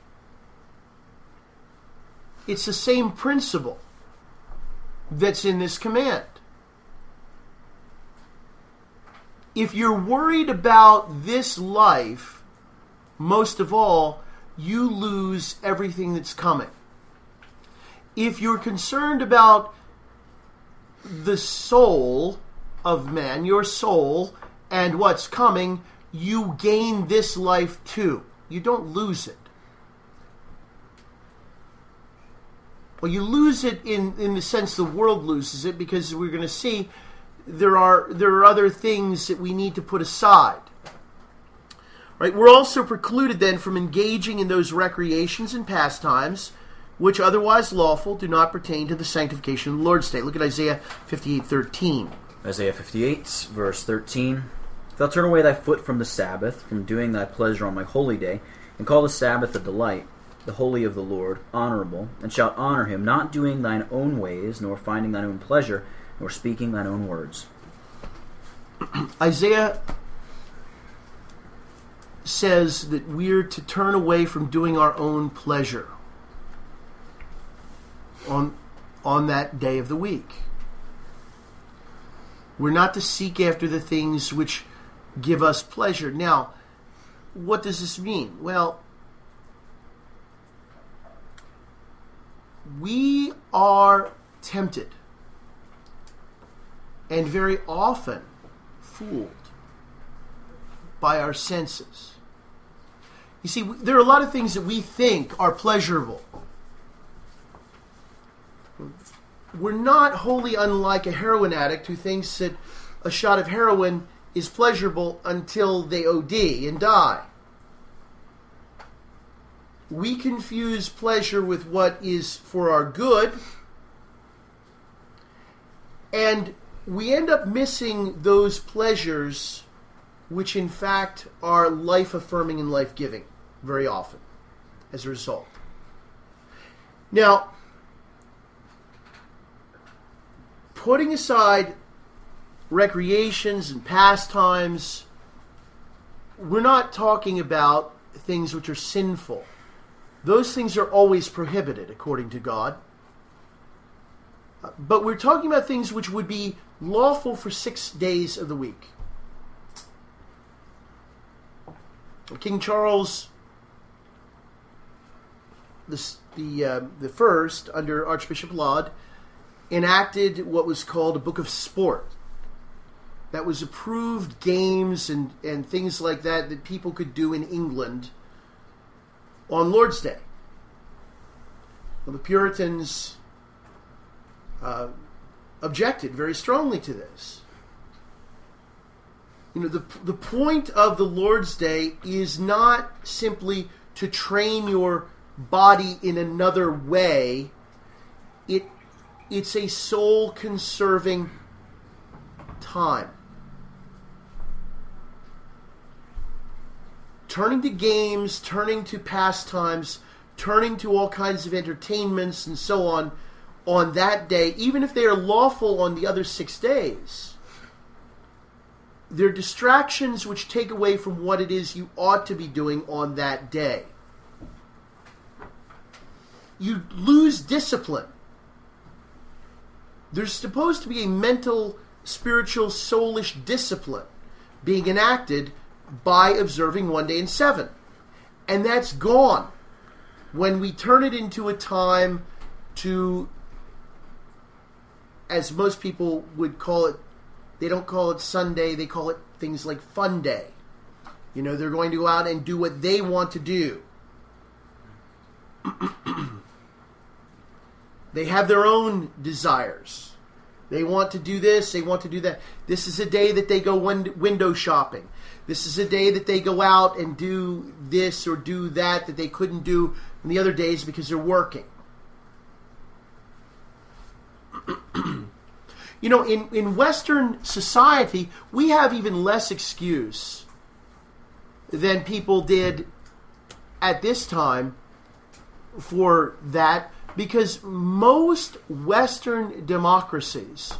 It's the same principle that's in this command. If you're worried about this life, most of all, you lose everything that's coming. if you're concerned about the soul of man, your soul, and what's coming, you gain this life too. You don't lose it. Well, you lose it in, in the sense the world loses it, because we're going to see there are there are other things that we need to put aside. Right? We're also precluded then from engaging in those recreations and pastimes which otherwise lawful do not pertain to the sanctification of the Lord's Day. Look at Isaiah fifty-eight thirteen. Isaiah fifty-eight, verse thirteen. If thou turn away thy foot from the Sabbath, from doing thy pleasure on my holy day, and call the Sabbath a delight, the holy of the Lord, honorable, and shalt honor him, not doing thine own ways, nor finding thine own pleasure, nor speaking thine own words. Isaiah says that we're to turn away from doing our own pleasure on, on that day of the week. We're not to seek after the things which give us pleasure. Now, what does this mean? Well, we are tempted and very often fooled by our senses. You see, there are a lot of things that we think are pleasurable. We're not wholly unlike a heroin addict who thinks that a shot of heroin is pleasurable until they O D and die. We confuse pleasure with what is for our good, and we end up missing those pleasures which in fact are life-affirming and life-giving very often as a result. Now, putting aside recreations and pastimes, we're not talking about things which are sinful. Those things are always prohibited according to God. But we're talking about things which would be lawful for six days of the week. King Charles the the, uh, the first, under Archbishop Laud, enacted what was called a Book of Sport. That was approved games and, and things like that that people could do in England on Lord's Day. Well, the Puritans uh, objected very strongly to this. You know, the the point of the Lord's Day is not simply to train your body in another way. It it's a soul-conserving time. Turning to games, turning to pastimes, turning to all kinds of entertainments and so on, on that day, even if they are lawful on the other six days, they're distractions which take away from what it is you ought to be doing on that day. You lose discipline. There's supposed to be a mental, spiritual, soulish discipline being enacted by observing one day in seven. And that's gone when we turn it into a time to, as most people would call it, they don't call it Sunday, they call it things like Fun Day. You know, they're going to go out and do what they want to do. They have their own desires. They want to do this, they want to do that. This is a day that they go win- window shopping. This is a day that they go out and do this or do that that they couldn't do on the other days because they're working. You know, in, in Western society, we have even less excuse than people did at this time for that, because most Western democracies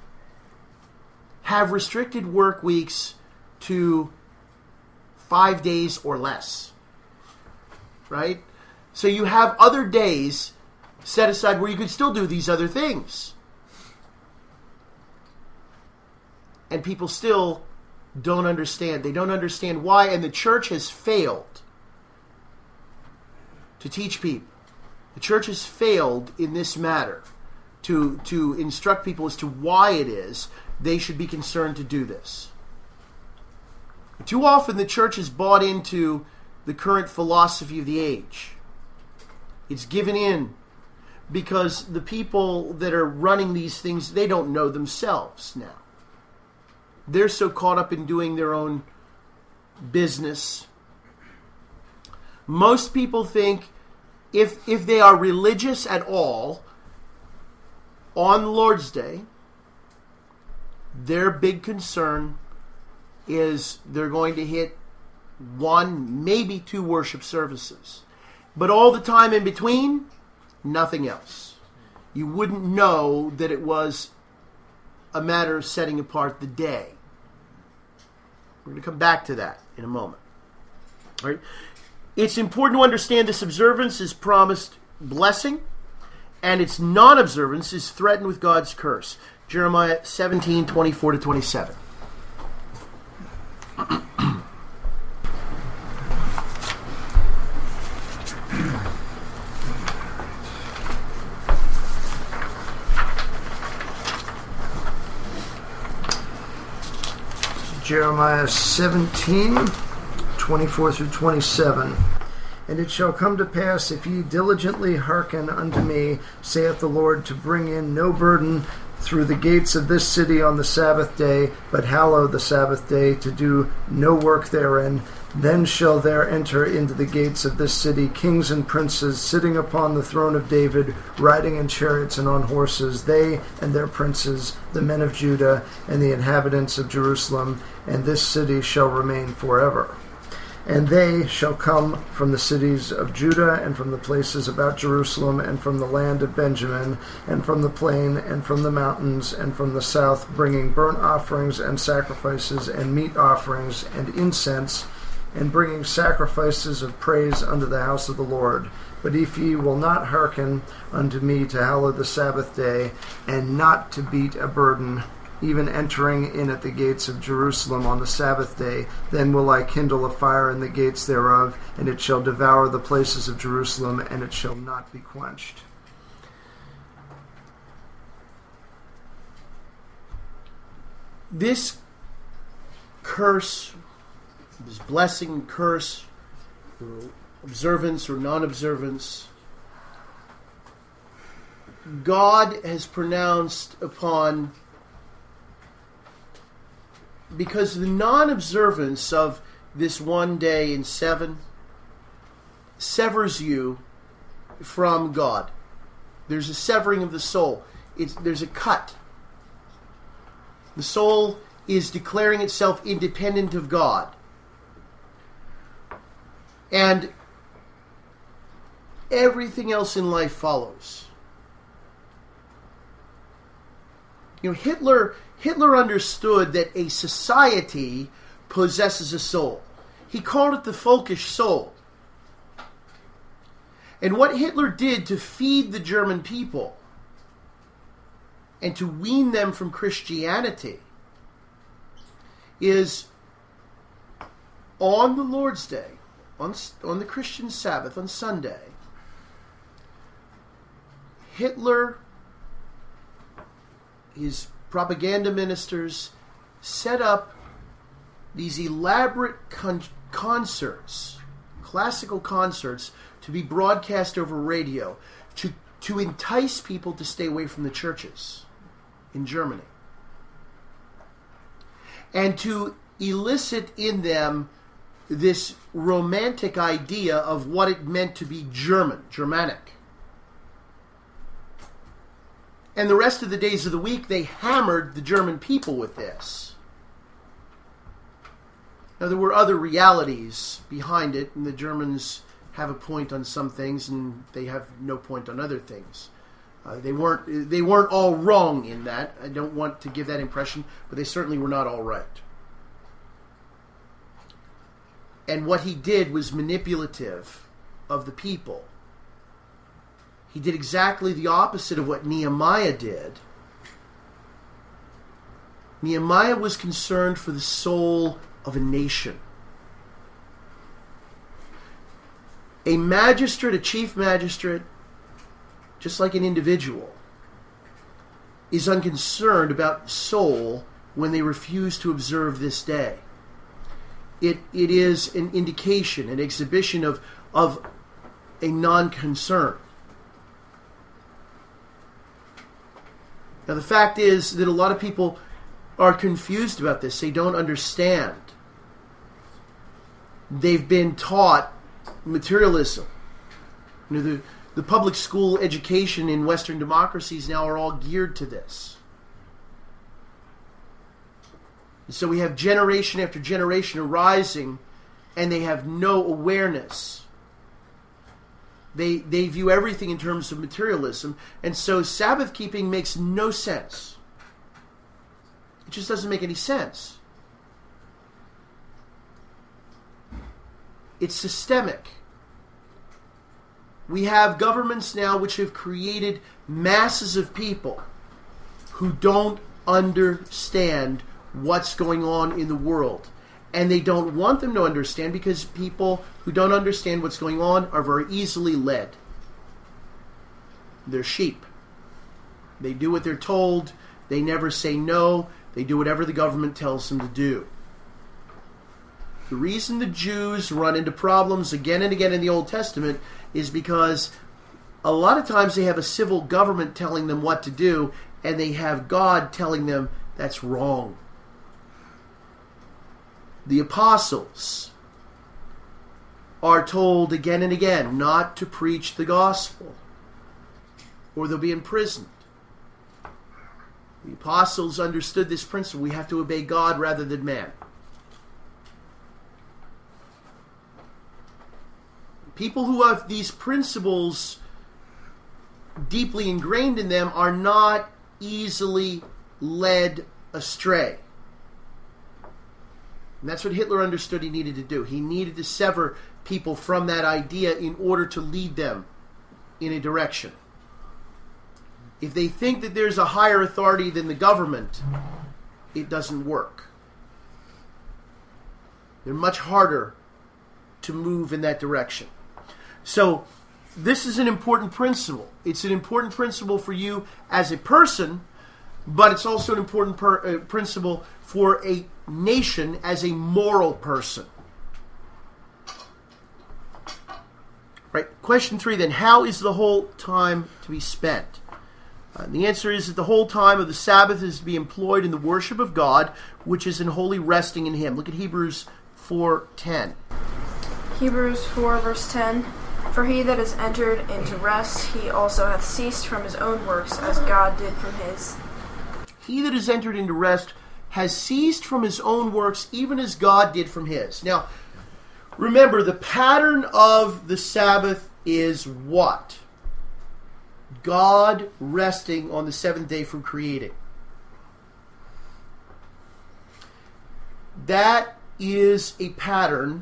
have restricted work weeks to five days or less. Right? So you have other days set aside where you could still do these other things. And people still don't understand. They don't understand why, and the church has failed to teach people The church has failed in this matter to, to instruct people as to why it is they should be concerned to do this. Too often the church has bought into the current philosophy of the age. It's given in because the people that are running these things, they don't know themselves now. They're so caught up in doing their own business. Most people think if if they are religious at all on Lord's Day, their big concern is they're going to hit one, maybe two worship services. But all the time in between, nothing else. You wouldn't know that it was a matter of setting apart the day. We're going to come back to that in a moment. All right. It's important to understand this observance is promised blessing, and its non-observance is threatened with God's curse. Jeremiah seventeen, twenty-four to twenty-seven. Jeremiah seventeen, twenty-four through twenty-seven. And it shall come to pass, if ye diligently hearken unto me, saith the Lord, to bring in no burden through the gates of this city on the Sabbath day, but hallow the Sabbath day, to do no work therein, then shall there enter into the gates of this city kings and princes, sitting upon the throne of David, riding in chariots and on horses, they and their princes, the men of Judah, and the inhabitants of Jerusalem, and this city shall remain forever. And they shall come from the cities of Judah, and from the places about Jerusalem, and from the land of Benjamin, and from the plain, and from the mountains, and from the south, bringing burnt offerings and sacrifices, and meat offerings, and incense, and bringing sacrifices of praise unto the house of the Lord. But if ye will not hearken unto me to hallow the Sabbath day, and not to beat a burden, even entering in at the gates of Jerusalem on the Sabbath day, then will I kindle a fire in the gates thereof, and it shall devour the places of Jerusalem, and it shall not be quenched. This curse, this blessing, curse, or observance or non-observance, God has pronounced upon, because the non-observance of this one day in seven severs you from God. There's a severing of the soul. It's, there's a cut. The soul is declaring itself independent of God. And everything else in life follows. You know, Hitler... Hitler understood that a society possesses a soul. He called it the folkish soul. And what Hitler did to feed the German people and to wean them from Christianity is on the Lord's Day, on, on the Christian Sabbath, on Sunday, Hitler, his propaganda ministers, set up these elaborate con- concerts, classical concerts, to be broadcast over radio, to, to entice people to stay away from the churches in Germany, and to elicit in them this romantic idea of what it meant to be German, Germanic. And the rest of the days of the week, they hammered the German people with this. Now, there were other realities behind it, and the Germans have a point on some things, and they have no point on other things. Uh, they weren't they weren't all wrong in that. I don't want to give that impression, but they certainly were not all right. And what he did was manipulative of the people. He did exactly the opposite of what Nehemiah did. Nehemiah was concerned for the soul of a nation. A magistrate, a chief magistrate, just like an individual, is unconcerned about soul when they refuse to observe this day. It it is an indication, an exhibition of of a non-concern. Now the fact is that a lot of people are confused about this. They don't understand. They've been taught materialism. You know, the, the public school education in Western democracies now are all geared to this. So we have generation after generation arising, and they have no awareness. They they view everything in terms of materialism, and so Sabbath keeping makes no sense. It just doesn't make any sense. It's systemic. We have governments now which have created masses of people who don't understand what's going on in the world. And they don't want them to understand because people who don't understand what's going on are very easily led. They're sheep. They do what they're told. They never say no. They do whatever the government tells them to do. The reason the Jews run into problems again and again in the Old Testament is because a lot of times they have a civil government telling them what to do, and they have God telling them that's wrong. The apostles are told again and again not to preach the gospel, or they'll be imprisoned. The apostles understood this principle. We have to obey God rather than man. People who have these principles deeply ingrained in them are not easily led astray. And that's what Hitler understood he needed to do. He needed to sever people from that idea in order to lead them in a direction. If they think that there's a higher authority than the government, it doesn't work. They're much harder to move in that direction. So, this is an important principle. It's an important principle for you as a person, but it's also an important per, uh, principle for a nation as a moral person. Right. Question three then, how is the whole time to be spent? Uh, the answer is that the whole time of the Sabbath is to be employed in the worship of God, which is in holy resting in Him. Look at Hebrews four ten. Hebrews four verse ten. For he that is entered into rest, he also hath ceased from his own works, as God did from his. He that is entered into rest has ceased from his own works, even as God did from his. Now, remember, the pattern of the Sabbath is what? God resting on the seventh day from creating. That is a pattern.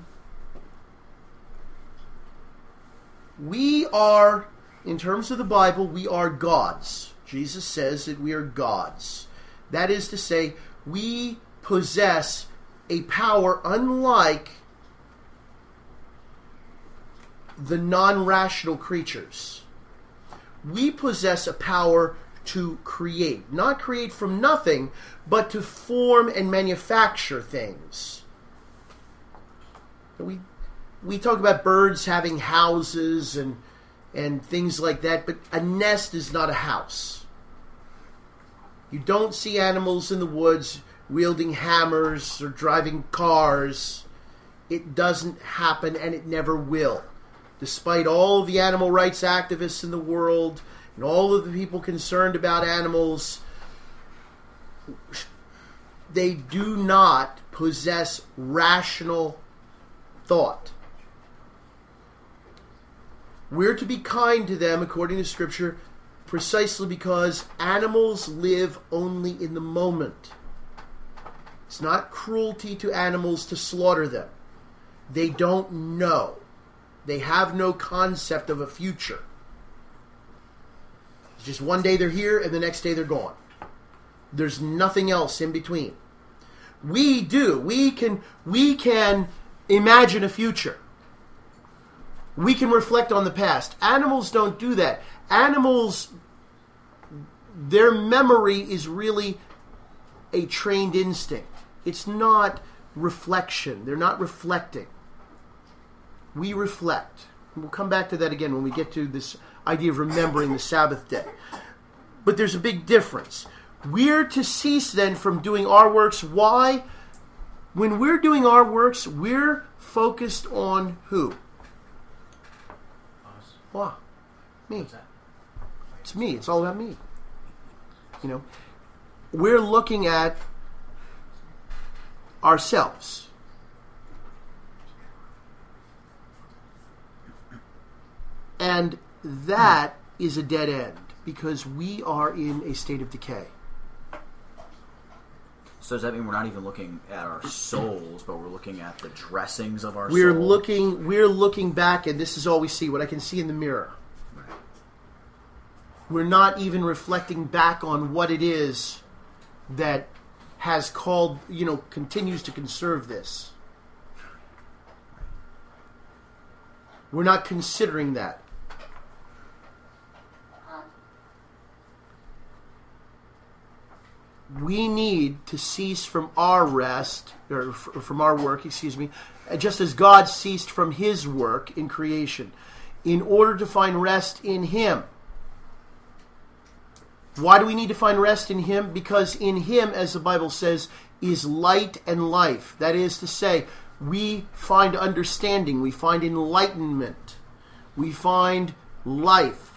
We are, in terms of the Bible, we are gods. Jesus says that we are gods. That is to say, we possess a power unlike the non-rational creatures. We possess a power to create. Not create from nothing, but to form and manufacture things. We we talk about birds having houses and and things like that, but a nest is not a house. You don't see animals in the woods wielding hammers or driving cars. It doesn't happen, and it never will. Despite all of the animal rights activists in the world and all of the people concerned about animals, they do not possess rational thought. We're to be kind to them, according to Scripture, precisely because animals live only in the moment. It's not cruelty to animals to slaughter them. They don't know. They have no concept of a future. It's just one day they're here and the next day they're gone. There's nothing else in between. We do. We can, we can imagine a future. We can reflect on the past. Animals don't do that. Animals, their memory is really a trained instinct. It's not reflection. They're not reflecting. We reflect. We'll come back to that again when we get to this idea of remembering the Sabbath day. But there's a big difference. We're to cease then from doing our works. Why? When we're doing our works, we're focused on who? Us. Why? Me. What's that? It's me. It's all about me. You know, we're looking at ourselves. And that is a dead end because we are in a state of decay. So does that mean we're not even looking at our souls, but we're looking at the dressings of our We're soul? looking we're looking back, and this is all we see, what I can see in the mirror. Right. We're not even reflecting back on what it is that has called, you know, continues to conserve this. We're not considering that. We need to cease from our rest, or f- from our work, excuse me, just as God ceased from His work in creation, in order to find rest in Him. Why do we need to find rest in Him? Because in Him, as the Bible says, is light and life. That is to say, we find understanding, we find enlightenment, we find life.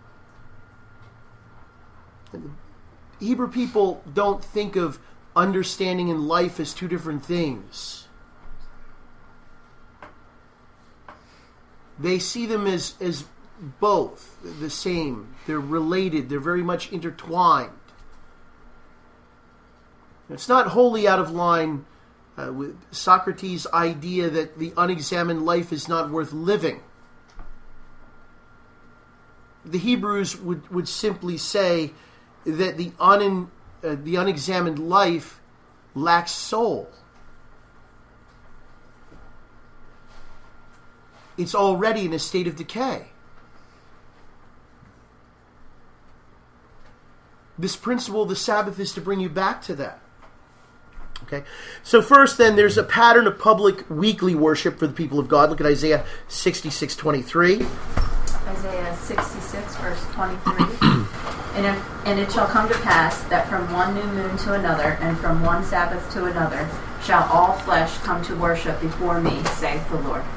Hebrew people don't think of understanding and life as two different things. They see them as, as both the same. They're related. They're very much intertwined. It's not wholly out of line uh, with Socrates' idea that the unexamined life is not worth living. The Hebrews would, would simply say that the un, uh, the unexamined life lacks soul. It's already in a state of decay. This principle of the Sabbath is to bring you back to that. Okay, so first then there's a pattern of public weekly worship for the people of God. Look at Isaiah sixty-six twenty-three. Isaiah sixty-six, verse twenty-three. And, if, and it shall come to pass that from one new moon to another, and from one Sabbath to another, shall all flesh come to worship before me, saith the Lord.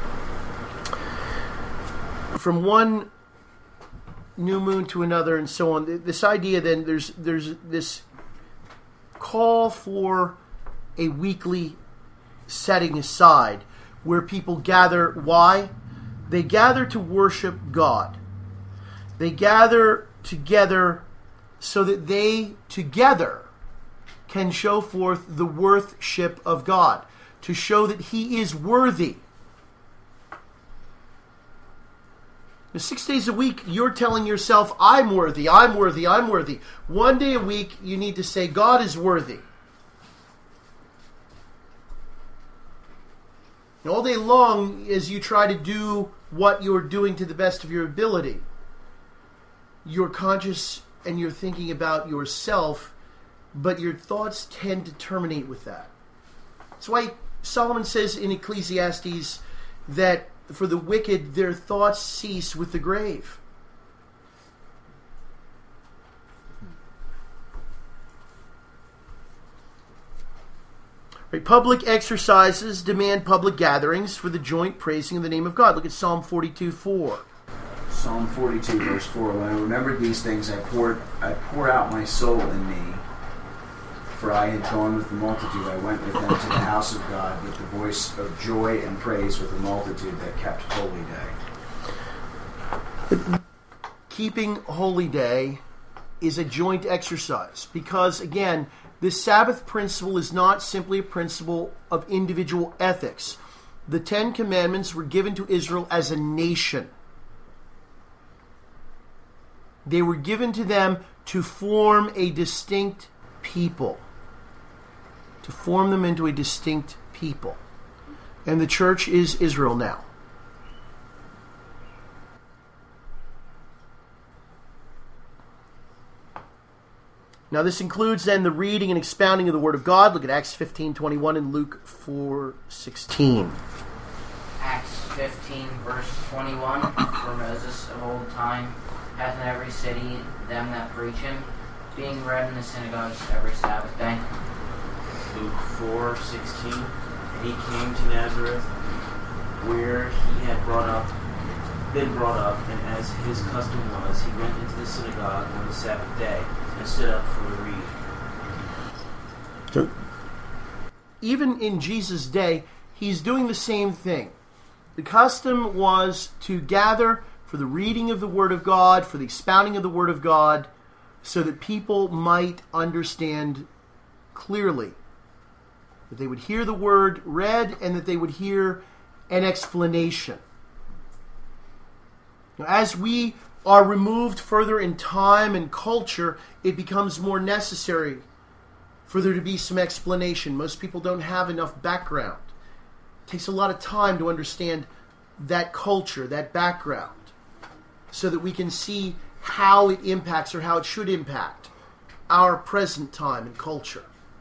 From one new moon to another, and so on. This idea then, there's there's this call for a weekly setting aside where people gather. Why? They gather to worship God. They gather together so that they together can show forth the worship of God, to show that He is worthy. Now, six days a week, you're telling yourself, I'm worthy, I'm worthy, I'm worthy. One day a week, you need to say, God is worthy. And all day long, as you try to do what you're doing to the best of your ability, you're conscious and you're thinking about yourself, but your thoughts tend to terminate with that. That's why Solomon says in Ecclesiastes that for the wicked, their thoughts cease with the grave. Right, public exercises demand public gatherings for the joint praising of the name of God. Look at Psalm forty-two four. Psalm forty-two, verse four. When I remembered these things, I poured, I poured out my soul in me. For I had gone with the multitude. I went with them to the house of God with the voice of joy and praise with the multitude that kept holy day. Keeping holy day is a joint exercise because, again, this Sabbath principle is not simply a principle of individual ethics. The Ten Commandments were given to Israel as a nation. They were given to them to form a distinct people. To form them into a distinct people. And the church is Israel now. Now this includes then the reading and expounding of the Word of God. Look at Acts fifteen twenty-one and Luke four sixteen. Acts fifteen, verse twenty-one. For Moses of old time hath in every city them that preach him, being read in the synagogues every Sabbath day. Luke four sixteen. And he came to Nazareth, where he had brought up, been brought up, and as his custom was, he went into the synagogue on the Sabbath day and stood up for the reading. So, even in Jesus' day, he's doing the same thing. The custom was to gather for the reading of the Word of God, for the expounding of the Word of God, so that people might understand clearly. That they would hear the Word read and that they would hear an explanation. Now, as we are removed further in time and culture, it becomes more necessary for there to be some explanation. Most people don't have enough background. It takes a lot of time to understand that culture, that background, so that we can see how it impacts or how it should impact our present time and culture.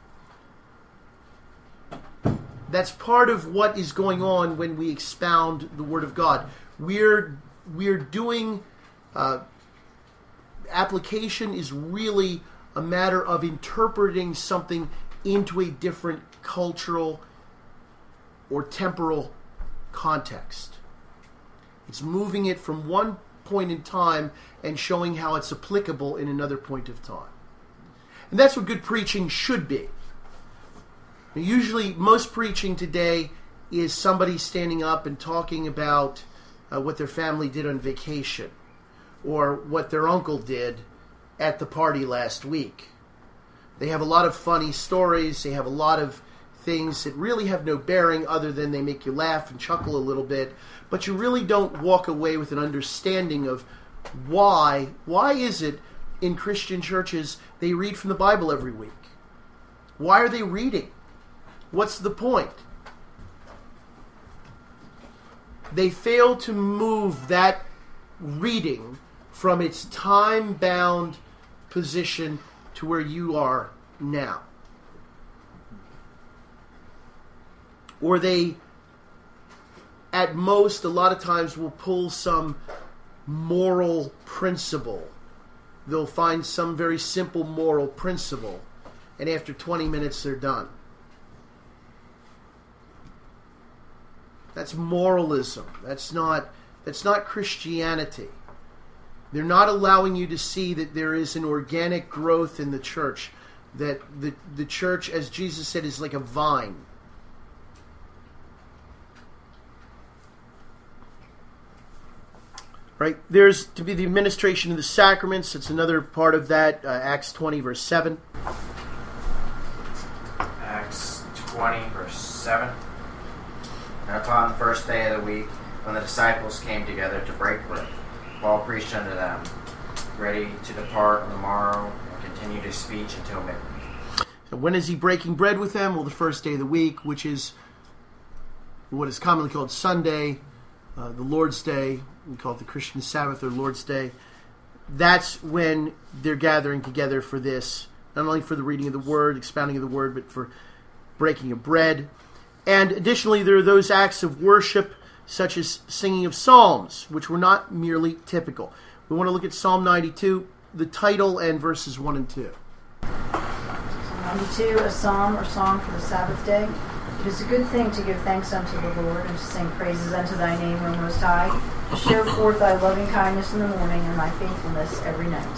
That's part of what is going on when we expound the Word of God. We're we're doing uh, application is really a matter of interpreting something into a different cultural or temporal context. It's moving it from one point in time and showing how it's applicable in another point of time. And that's what good preaching should be. Now, usually, most preaching today is somebody standing up and talking about uh, what their family did on vacation or what their uncle did at the party last week. They have a lot of funny stories. They have a lot of things that really have no bearing other than they make you laugh and chuckle a little bit. But you really don't walk away with an understanding of why. Why is it in Christian churches they read from the Bible every week? Why are they reading? What's the point? They fail to move that reading from its time-bound position to where you are now. Or they, at most, a lot of times will pull some moral principle. They'll find some very simple moral principle, and after twenty minutes they're done. That's moralism. That's not that's not Christianity. They're not allowing you to see that there is an organic growth in the church, that the, the church, as Jesus said, is like a vine. Right? There's to be the administration of the sacraments. It's another part of that. Uh, Acts twenty, verse seven. Acts twenty, verse seven. And upon the first day of the week, when the disciples came together to break bread, Paul preached unto them, ready to depart on the morrow, and continued his speech until midnight. So when is he breaking bread with them? Well, the first day of the week, which is what is commonly called Sunday, uh, the Lord's Day. We call it the Christian Sabbath or Lord's Day. That's when they're gathering together for this, not only for the reading of the Word, expounding of the Word, but for breaking of bread. And additionally, there are those acts of worship, such as singing of psalms, which were not merely typical. We want to look at Psalm ninety-two, the title, and verses one and two. Psalm ninety-two, a psalm or song for the Sabbath day. It is a good thing to give thanks unto the Lord, and to sing praises unto thy name, O Most High, to show forth thy loving kindness in the morning, and thy faithfulness every night.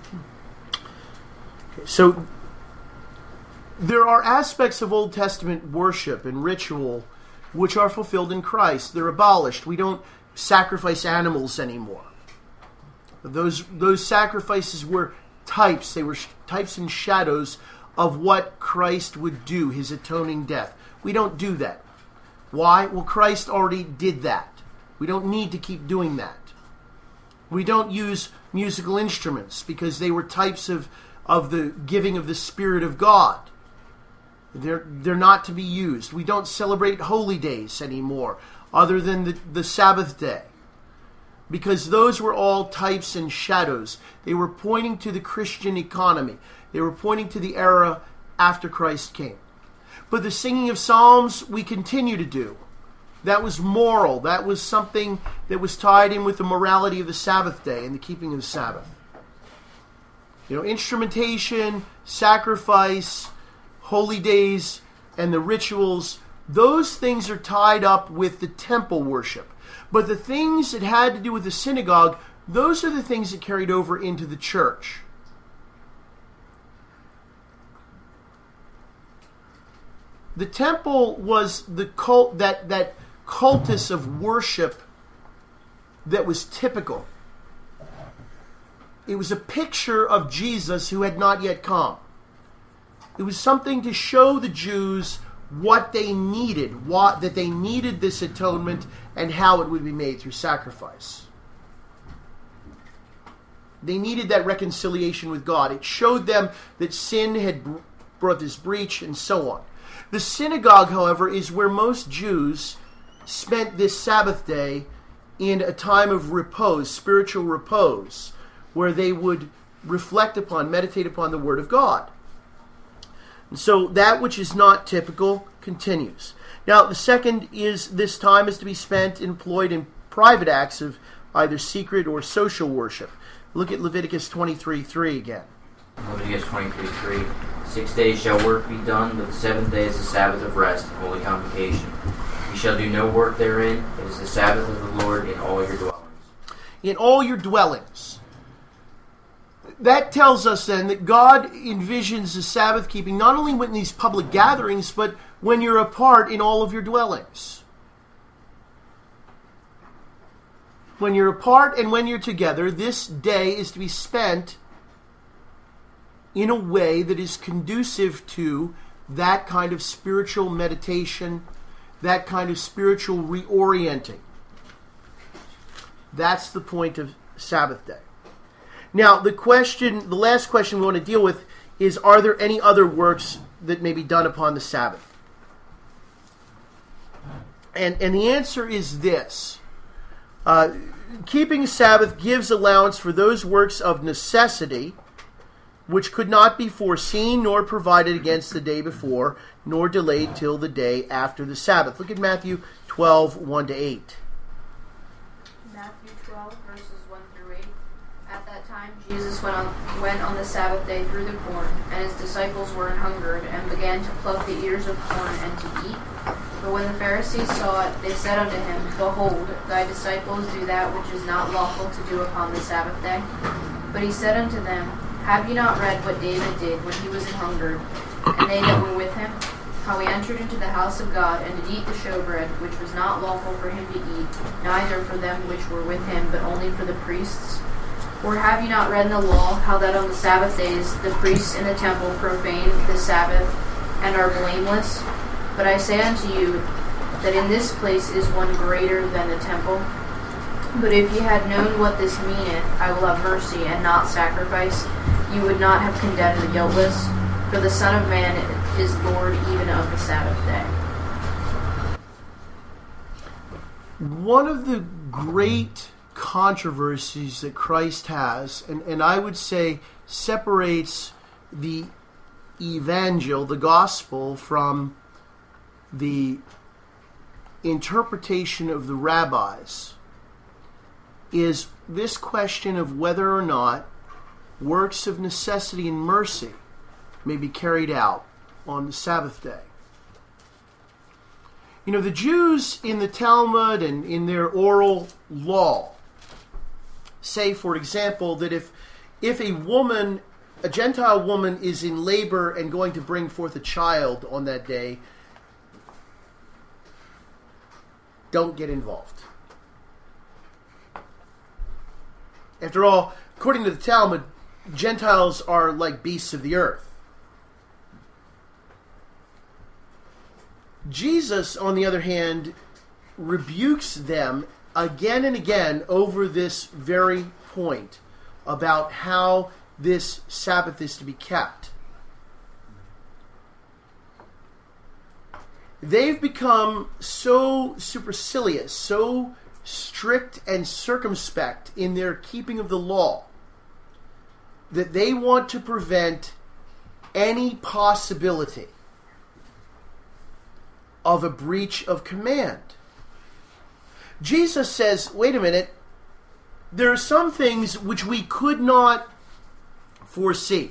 Okay, so there are aspects of Old Testament worship and ritual which are fulfilled in Christ. They're abolished. We don't sacrifice animals anymore. Those those sacrifices were types. They were sh- types and shadows of what Christ would do, his atoning death. We don't do that. Why? Well, Christ already did that. We don't need to keep doing that. We don't use musical instruments because they were types of, of the giving of the Spirit of God. They're, they're not to be used. We don't celebrate holy days anymore, other than the, the Sabbath day. because those were all types and shadows. They were pointing to the Christian economy. They were pointing to the era after Christ came. But the singing of psalms we continue to do. That was moral. That was something that was tied in with the morality of the Sabbath day and the keeping of the Sabbath. You know, instrumentation, sacrifice, holy days, and the rituals, those things are tied up with the temple worship. But the things that had to do with the synagogue, those are the things that carried over into the church. The temple was the cult, that, that cultus of worship that was typical. It was a picture of Jesus who had not yet come. It was something to show the Jews what they needed, what, that they needed this atonement and how it would be made through sacrifice. They needed that reconciliation with God. It showed them that sin had brought this breach and so on. The synagogue, however, is where most Jews spent this Sabbath day in a time of repose, spiritual repose, where they would reflect upon, meditate upon the Word of God. And so that which is not typical continues. Now, the second is this time is to be spent employed in private acts of either secret or social worship. Look at Leviticus twenty-three three again. Leviticus twenty-three three. Six days shall work be done, but the seventh day is the Sabbath of rest and holy convocation. You shall do no work therein. It is the Sabbath of the Lord in all your dwellings. In all your dwellings. That tells us then that God envisions the Sabbath keeping not only in these public gatherings, but when you're apart in all of your dwellings. When you're apart and when you're together, this day is to be spent in a way that is conducive to that kind of spiritual meditation, that kind of spiritual reorienting. That's the point of Sabbath day. Now, the question, the last question we want to deal with is, are there any other works that may be done upon the Sabbath? And, and the answer is this. Uh, keeping Sabbath gives allowance for those works of necessity which could not be foreseen nor provided against the day before, nor delayed till the day after the Sabbath. Look at Matthew twelve, one to eight. Matthew twelve, verses one through eight. At that time Jesus went on, went on the Sabbath day through the corn, and his disciples were an hungered, and began to pluck the ears of corn and to eat. But when the Pharisees saw it, they said unto him, Behold, thy disciples do that which is not lawful to do upon the Sabbath day. But he said unto them, Have ye not read what David did when he was an hungered, and they that were with him? How he entered into the house of God, and did eat the showbread, which was not lawful for him to eat, neither for them which were with him, but only for the priests? Or have you not read in the law, how that on the Sabbath days the priests in the temple profane the Sabbath, and are blameless? But I say unto you, that in this place is one greater than the temple. But if ye had known what this meaneth, I will have mercy and not sacrifice, you would not have condemned the guiltless, for the Son of Man is Lord even of the Sabbath day. One of the great controversies that Christ has, and, and I would say separates the evangel, the gospel, from the interpretation of the rabbis, is this question of whether or not works of necessity and mercy may be carried out on the Sabbath day. You know, the Jews in the Talmud and in their oral law say, for example, that if if a woman, a Gentile woman, is in labor and going to bring forth a child on that day, don't get involved. After all, according to the Talmud, Gentiles are like beasts of the earth. Jesus, on the other hand, rebukes them again and again over this very point about how this Sabbath is to be kept. They've become so supercilious, so strict and circumspect in their keeping of the law, that they want to prevent any possibility of a breach of command. Jesus says, wait a minute, there are some things which we could not foresee.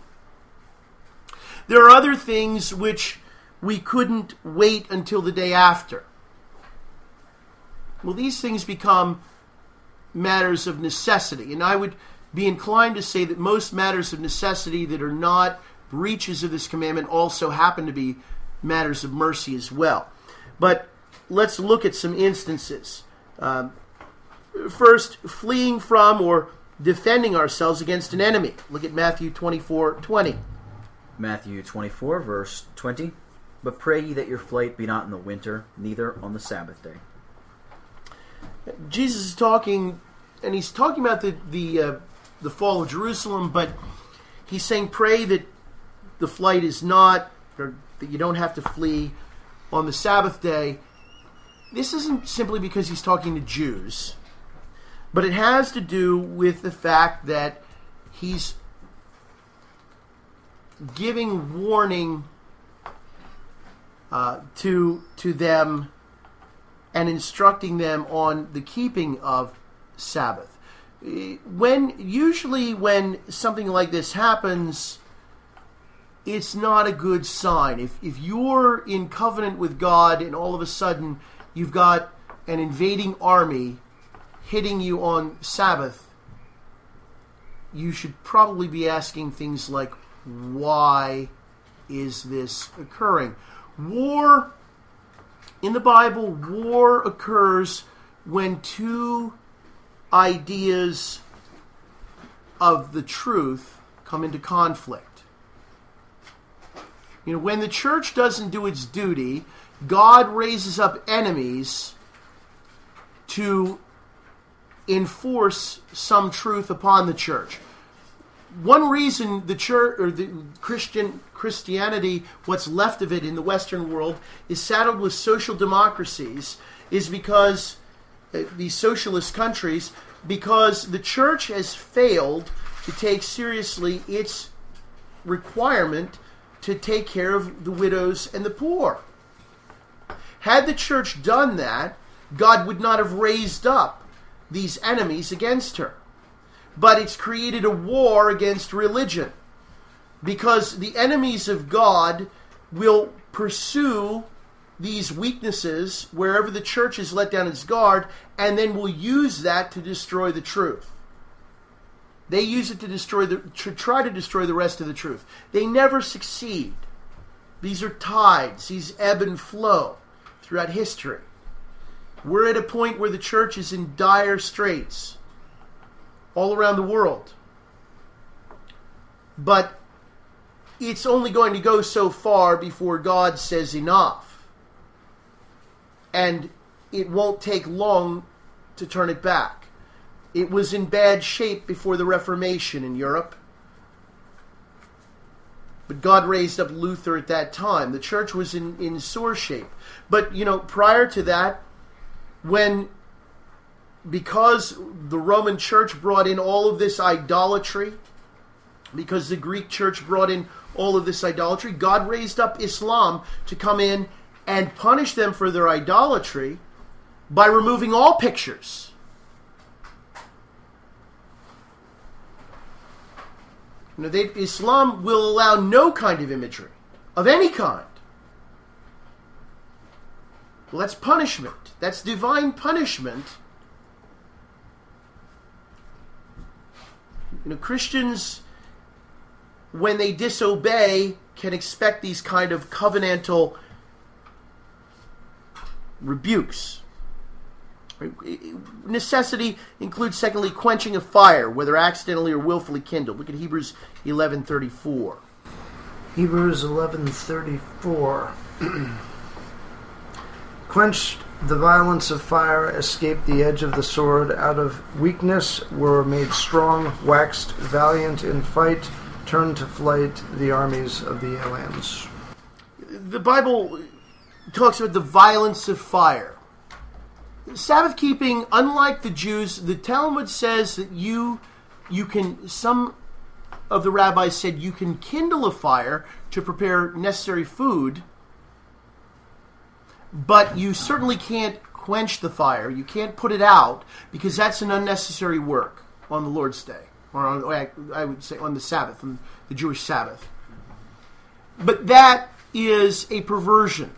There are other things which we couldn't wait until the day after. Well, these things become matters of necessity, and I would be inclined to say that most matters of necessity that are not breaches of this commandment also happen to be matters of mercy as well. But let's look at some instances. Um, first, fleeing from or defending ourselves against an enemy. Look at Matthew twenty-four twenty. Matthew twenty-four, verse twenty. But pray ye that your flight be not in the winter, neither on the Sabbath day. Jesus is talking, and he's talking about the the, uh, the fall of Jerusalem, but he's saying pray that the flight is not, or that you don't have to flee on the Sabbath day. This isn't simply because he's talking to Jews, but it has to do with the fact that he's giving warning uh, to to them and instructing them on the keeping of Sabbath. When usually when something like this happens, it's not a good sign. If if you're in covenant with God and all of a sudden you've got an invading army hitting you on Sabbath, you should probably be asking things like, why is this occurring? War, in the Bible, war occurs when two ideas of the truth come into conflict. You know, when the church doesn't do its duty, God raises up enemies to enforce some truth upon the church. One reason the church, or the Christian Christianity, what's left of it in the Western world, is saddled with social democracies, is because uh, these socialist countries, because the church has failed to take seriously its requirement to take care of the widows and the poor. Had the church done that, God would not have raised up these enemies against her. But it's created a war against religion, because the enemies of God will pursue these weaknesses wherever the church has let down its guard, and then will use that to destroy the truth. They use it to destroy the to try to destroy the rest of the truth. They never succeed. These are tides. These ebb and flow throughout history. We're at a point where the church is in dire straits all around the world. But it's only going to go so far before God says enough. And it won't take long to turn it back. It was in bad shape before the Reformation in Europe. But God raised up Luther at that time. The church was in, in sore shape. But, you know, prior to that, when, because the Roman church brought in all of this idolatry, because the Greek church brought in all of this idolatry, God raised up Islam to come in and punish them for their idolatry by removing all pictures. You know, they, Islam will allow no kind of imagery, of any kind. Well, that's punishment. That's divine punishment. You know, Christians, when they disobey, can expect these kind of covenantal rebukes. Necessity includes, secondly, quenching a fire, whether accidentally or willfully kindled. Look at Hebrews eleven thirty-four. Hebrews eleven thirty-four. Quenched the violence of fire, escaped the edge of the sword, out of weakness were made strong, waxed valiant in fight, turned to flight the armies of the aliens. The Bible talks about the violence of fire. Sabbath keeping, unlike the Jews, the Talmud says that you you can, some of the rabbis said you can kindle a fire to prepare necessary food, but you certainly can't quench the fire. You can't put it out because that's an unnecessary work on the Lord's Day, or on, I would say on the Sabbath, on the Jewish Sabbath. But that is a perversion.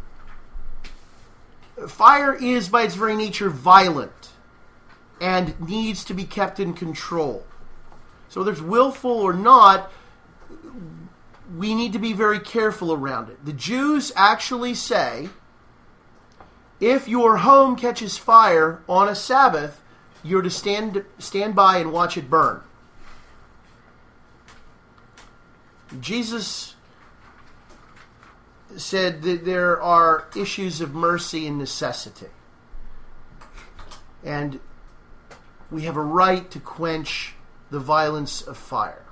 Fire is, by its very nature, violent and needs to be kept in control. So whether it's willful or not, we need to be very careful around it. The Jews actually say, if your home catches fire on a Sabbath, you're to stand stand by and watch it burn. Jesus said that there are issues of mercy and necessity. And we have a right to quench the violence of fire.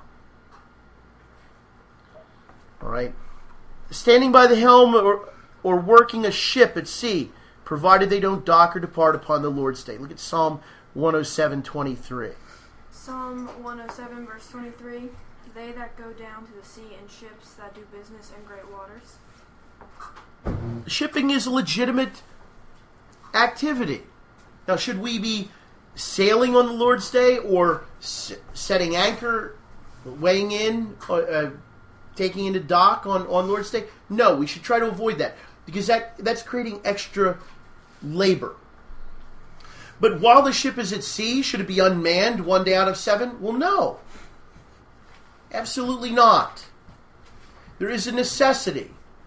All right. Standing by the helm or, or working a ship at sea, provided they don't dock or depart upon the Lord's day. Look at Psalm one oh seven twenty-three. Psalm one oh seven, verse twenty-three. They that go down to the sea in ships that do business in great waters. Shipping is a legitimate activity. Now, should we be sailing on the Lord's Day or s- setting anchor, weighing in, uh, taking into dock on, on Lord's Day? No, we should try to avoid that because that that's creating extra labor. But while the ship is at sea, should it be unmanned one day out of seven? Well, no. Absolutely not. There is a necessity.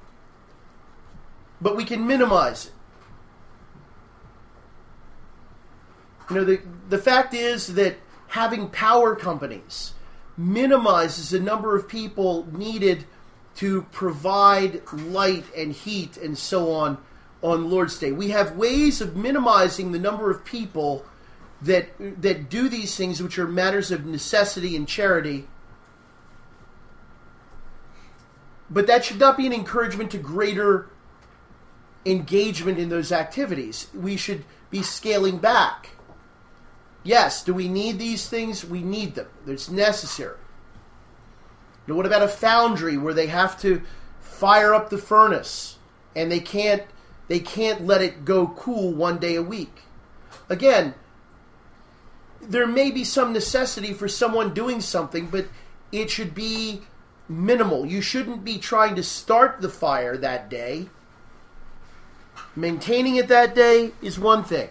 But we can minimize it. You know, the, the fact is that having power companies minimizes the number of people needed to provide light and heat and so on on Lord's Day. We have ways of minimizing the number of people that that do these things, which are matters of necessity and charity. But that should not be an encouragement to greater engagement in those activities. We should be scaling back. Yes, do we need these things? We need them. It's necessary. You know, what about a foundry where they have to fire up the furnace and they can't they can't let it go cool one day a week? Again, there may be some necessity for someone doing something, but it should be minimal. You shouldn't be trying to start the fire that day. Maintaining it that day is one thing.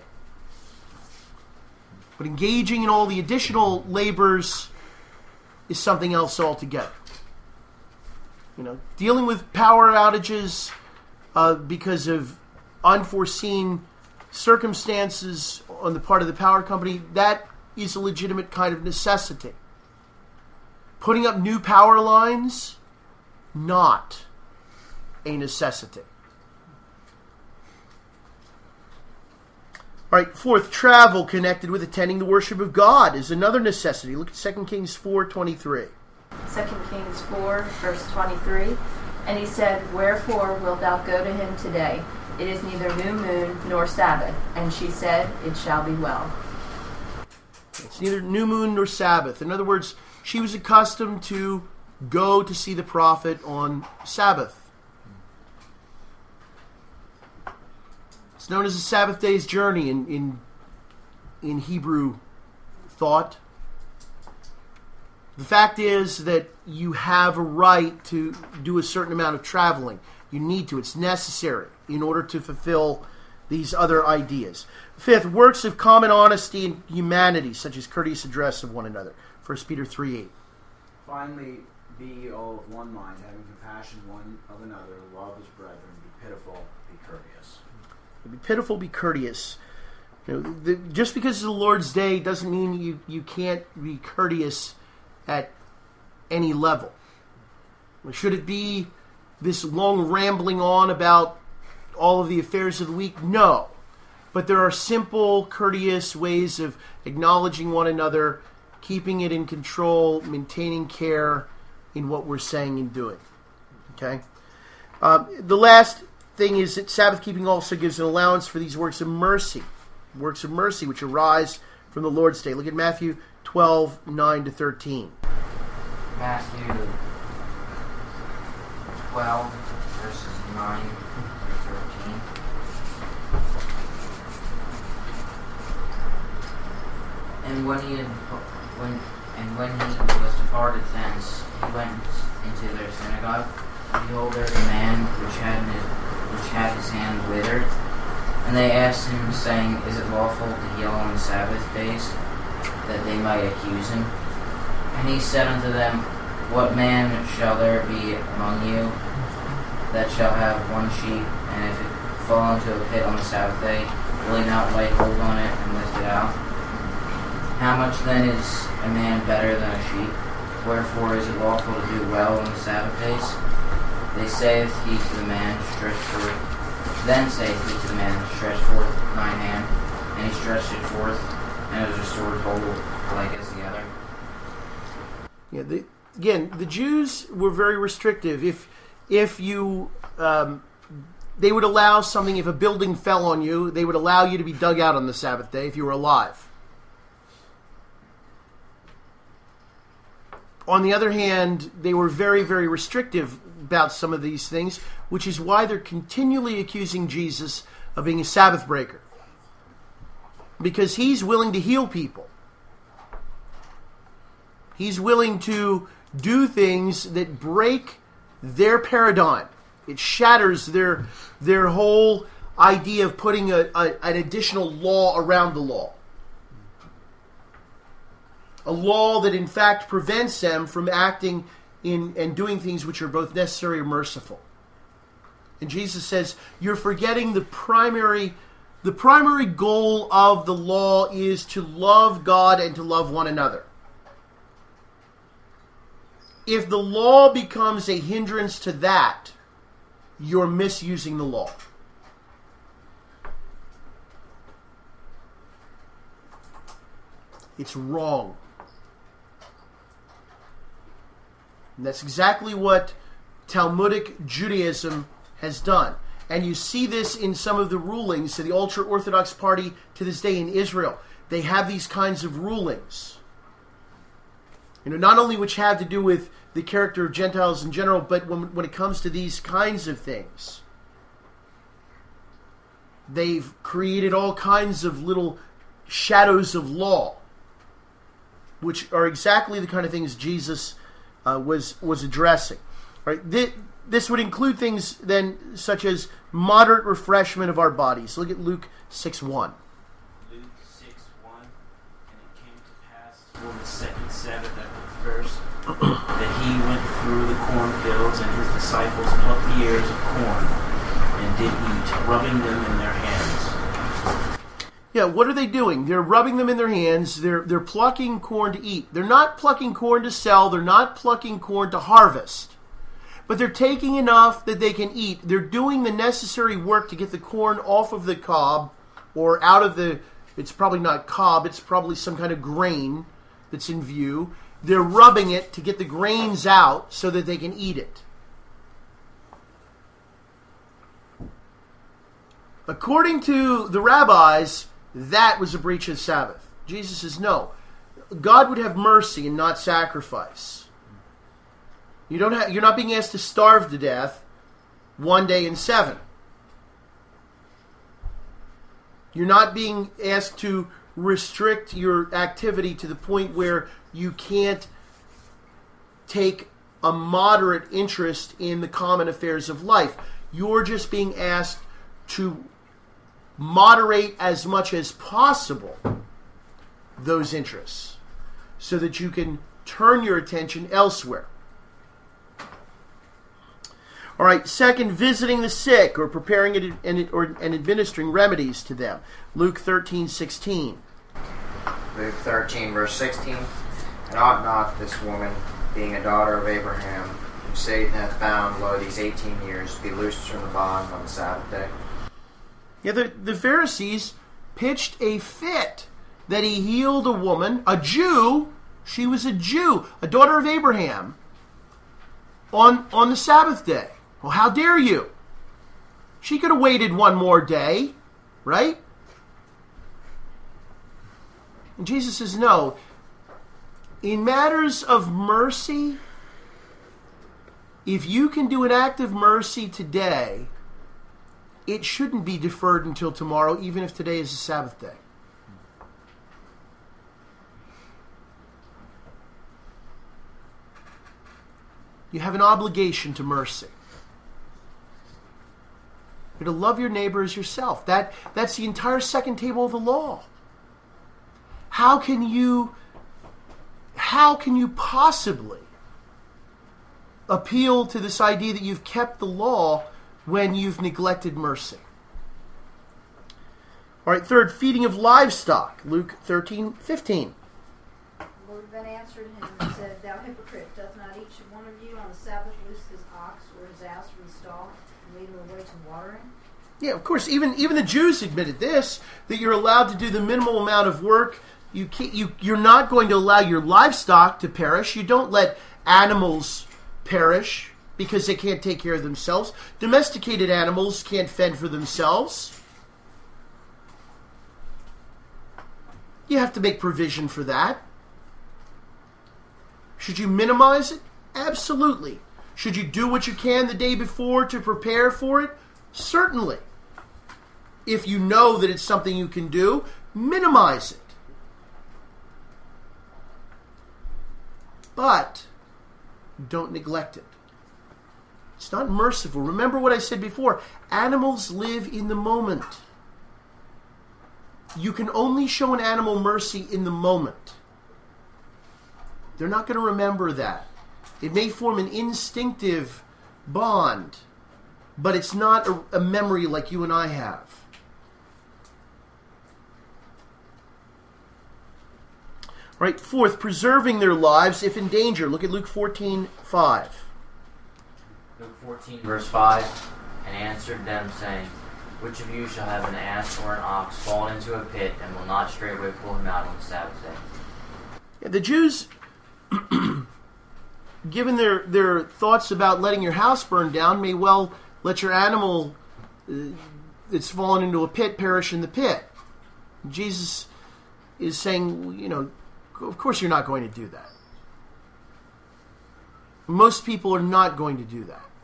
But engaging in all the additional labors is something else altogether. You know, dealing with power outages uh, because of unforeseen circumstances on the part of the power company, that is a legitimate kind of necessity. Putting up new power lines, not a necessity. All right, fourth, travel connected with attending the worship of God is another necessity. Look at Second Kings four twenty-three. Second Kings four, verse twenty-three. And he said, Wherefore wilt thou go to him today? It is neither new moon nor Sabbath. And she said, It shall be well. It's neither new moon nor Sabbath. In other words, she was accustomed to go to see the prophet on Sabbath. It's known as the Sabbath day's journey in, in, in Hebrew thought. The fact is that you have a right to do a certain amount of traveling. You need to. It's necessary in order to fulfill these other ideas. Fifth, works of common honesty and humanity, such as courteous address of one another. First Peter three eight. Finally, be all of one mind, having compassion one of another, love as brethren, be pitiful, be courteous. Be pitiful, be courteous. You know, the, just because it's the Lord's Day doesn't mean you, you can't be courteous at any level. Should it be this long rambling on about all of the affairs of the week? No. But there are simple, courteous ways of acknowledging one another, keeping it in control, maintaining care in what we're saying and doing. Okay? Uh, the last thing is that Sabbath keeping also gives an allowance for these works of mercy. works of mercy which arise from the Lord's day. Look at Matthew twelve, nine to thirteen. Matthew twelve, verses nine through thirteen. And when he had, when and when he was departed thence, he went into their synagogue. And behold, there was a man which had his, which had his hand withered. And they asked him, saying, Is it lawful to heal on the Sabbath days? That they might accuse him. And he said unto them, What man shall there be among you that shall have one sheep, and if it fall into a pit on the Sabbath day, will he not lay hold on it and lift it out? How much then is a man better than a sheep? Wherefore is it lawful to do well on the Sabbath days? They saith he to the man, Stretch forth. Then saith he to the man, Stretch forth thine hand. And he stretched it forth, and it was restored whole, like as the other. Yeah, the, again, the Jews were very restrictive. If if you, um, they would allow something. If a building fell on you, they would allow you to be dug out on the Sabbath day if you were alive. On the other hand, they were very, very restrictive about some of these things, which is why they're continually accusing Jesus of being a Sabbath breaker. Because he's willing to heal people. He's willing to do things that break their paradigm. It shatters their, their whole idea of putting a, a, an additional law around the law. A law that in fact prevents them from acting in and doing things which are both necessary and merciful. And Jesus says, you're forgetting the primary the primary goal of the law is to love God and to love one another. If the law becomes a hindrance to that, you're misusing the law. It's wrong. And that's exactly what Talmudic Judaism has done. And you see this in some of the rulings to the ultra-Orthodox party to this day in Israel. They have these kinds of rulings. You know, not only which have to do with the character of Gentiles in general, but when, when it comes to these kinds of things. They've created all kinds of little shadows of law, which are exactly the kind of things Jesus uh, was was addressing. All right, this, this would include things then such as moderate refreshment of our bodies. Look at Luke six one. Luke six one, and it came to pass on the second Sabbath after the first, that he went through the cornfields, and his disciples plucked the ears of corn, and did eat, rubbing them in their hands. Yeah, what are they doing? They're rubbing them in their hands. They're they're plucking corn to eat. They're not plucking corn to sell. They're not plucking corn to harvest. But they're taking enough that they can eat. They're doing the necessary work to get the corn off of the cob or out of the, it's probably not cob, it's probably some kind of grain that's in view. They're rubbing it to get the grains out so that they can eat it. According to the rabbis, that was a breach of Sabbath. Jesus says, no. God would have mercy and not sacrifice. You don't have, you're not being asked to starve to death one day in seven. You're not being asked to restrict your activity to the point where you can't take a moderate interest in the common affairs of life. You're just being asked to moderate as much as possible those interests so that you can turn your attention elsewhere. All right, second, visiting the sick or preparing it and, or, and administering remedies to them. Luke thirteen sixteen. Luke thirteen, verse sixteen. And ought not this woman, being a daughter of Abraham, whom Satan hath bound, lo, these eighteen years, be loosed from the bond on the Sabbath day? Yeah, the, the Pharisees pitched a fit that he healed a woman, a Jew, she was a Jew, a daughter of Abraham, on, on the Sabbath day. Well, how dare you? She could have waited one more day, right? And Jesus says, no. In matters of mercy, if you can do an act of mercy today, it shouldn't be deferred until tomorrow, even if today is a Sabbath day. You have an obligation to mercy. You're to love your neighbor as yourself. That, that's the entire second table of the law. How can you, how can you possibly appeal to this idea that you've kept the law when you've neglected mercy? All right, third, feeding of livestock. Luke thirteen fifteen. The Lord then answered him and said, Thou hypocrite, doth not each one of you on the Sabbath loose his ox or his ass from the stall and lead him away to watering? Yeah, of course, even even the Jews admitted this, that you're allowed to do the minimal amount of work. You can't, you, you're not going to allow your livestock to perish. You don't let animals perish because they can't take care of themselves. Domesticated animals can't fend for themselves. You have to make provision for that. Should you minimize it? Absolutely. Should you do what you can the day before to prepare for it? Certainly. If you know that it's something you can do, minimize it. But don't neglect it. It's not merciful. Remember what I said before. Animals live in the moment. You can only show an animal mercy in the moment. They're not going to remember that. It may form an instinctive bond, but it's not a, a memory like you and I have. Right, fourth, preserving their lives if in danger. Look at Luke fourteen five. Luke fourteen, verse five, and answered them, saying, Which of you shall have an ass or an ox fall into a pit, and will not straightway pull him out on the Sabbath day? Yeah, the Jews, given their, their thoughts about letting your house burn down, may well let your animal uh, that's fallen into a pit perish in the pit. Jesus is saying, you know, of course you're not going to do that. Most people are not going to do that.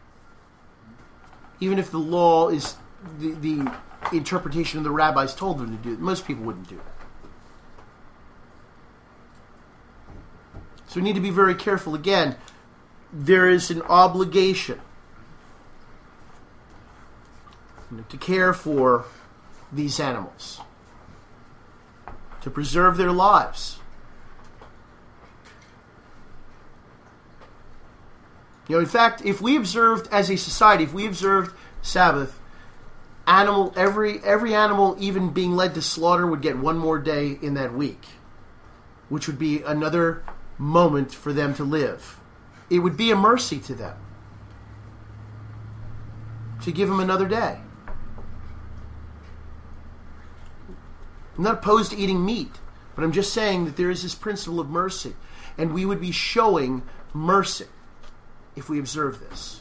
Even if the law is the, the interpretation of the rabbis told them to do it, most people wouldn't do that. So we need to be very careful. Again, there is an obligation to care for these animals, to preserve their lives. You know, in fact, if we observed as a society, if we observed Sabbath, animal every every animal, even being led to slaughter, would get one more day in that week, which would be another moment for them to live. It would be a mercy to them to give them another day. I'm not opposed to eating meat, but I'm just saying that there is this principle of mercy, and we would be showing mercy if we observe this.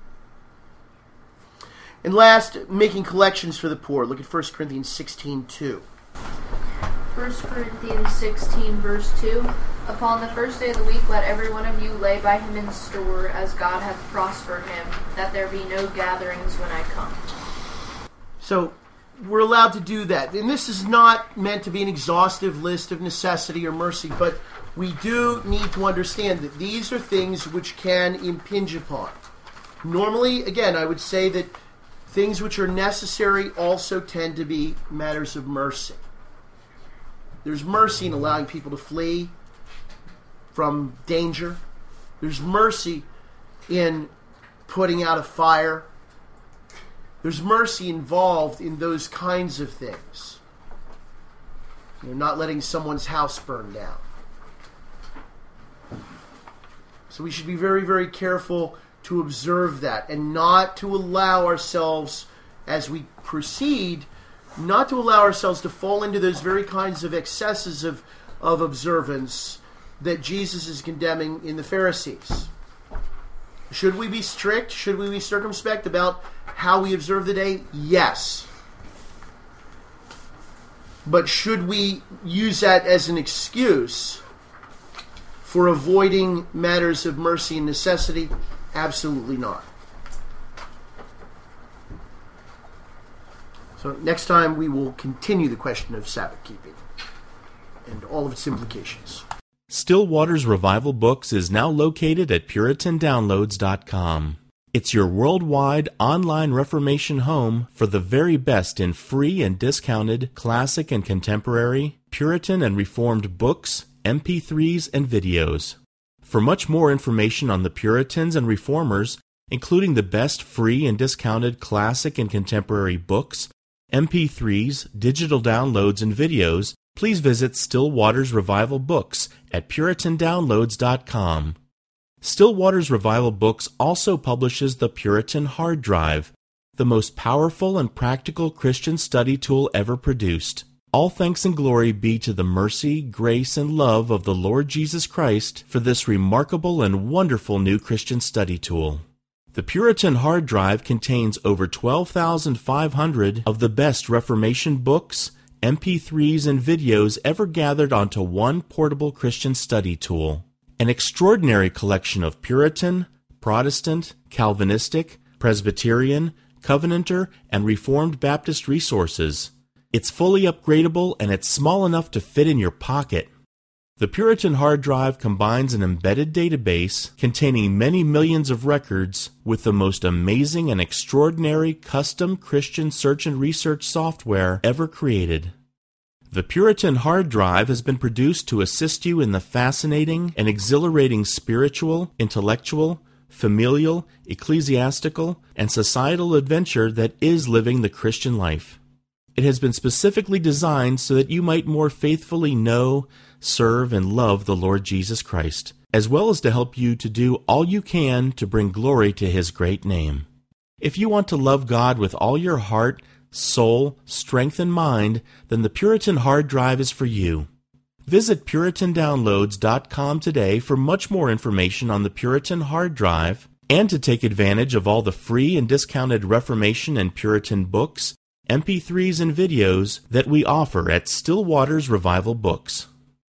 And last, making collections for the poor. Look at First Corinthians sixteen two. First Corinthians sixteen, verse two. Upon the first day of the week let every one of you lay by him in store, as God hath prospered him, that there be no gatherings when I come. So, we're allowed to do that. And this is not meant to be an exhaustive list of necessity or mercy, but we do need to understand that these are things which can impinge upon. Normally, again, I would say that things which are necessary also tend to be matters of mercy. There's mercy in allowing people to flee from danger. There's mercy in putting out a fire. There's mercy involved in those kinds of things. You know, not letting someone's house burn down. So we should be very, very careful to observe that and not to allow ourselves, as we proceed, not to allow ourselves to fall into those very kinds of excesses of, of observance that Jesus is condemning in the Pharisees. Should we be strict? Should we be circumspect about how we observe the day? Yes. But should we use that as an excuse for avoiding matters of mercy and necessity? Absolutely not. So next time we will continue the question of Sabbath keeping and all of its implications. Still Waters Revival Books is now located at Puritan Downloads dot com. It's your worldwide online Reformation home for the very best in free and discounted classic and contemporary, Puritan and Reformed books, M P threes, and videos. For much more information on the Puritans and Reformers, including the best free and discounted classic and contemporary books, M P threes, digital downloads, and videos, please visit Still Waters Revival Books at Puritan Downloads dot com. Still Waters Revival Books also publishes the Puritan Hard Drive, the most powerful and practical Christian study tool ever produced. All thanks and glory be to the mercy, grace, and love of the Lord Jesus Christ for this remarkable and wonderful new Christian study tool. The Puritan Hard Drive contains over twelve thousand five hundred of the best Reformation books, M P threes, and videos ever gathered onto one portable Christian study tool. An extraordinary collection of Puritan, Protestant, Calvinistic, Presbyterian, Covenanter, and Reformed Baptist resources. It's fully upgradable and it's small enough to fit in your pocket. The Puritan Hard Drive combines an embedded database containing many millions of records with the most amazing and extraordinary custom Christian search and research software ever created. The Puritan Hard Drive has been produced to assist you in the fascinating and exhilarating spiritual, intellectual, familial, ecclesiastical, and societal adventure that is living the Christian life. It has been specifically designed so that you might more faithfully know, serve, and love the Lord Jesus Christ, as well as to help you to do all you can to bring glory to His great name. If you want to love God with all your heart, soul, strength, and mind, then the Puritan Hard Drive is for you. Visit Puritan Downloads dot com today for much more information on the Puritan Hard Drive and to take advantage of all the free and discounted Reformation and Puritan books, M P threes, and videos that we offer at Still Waters Revival Books.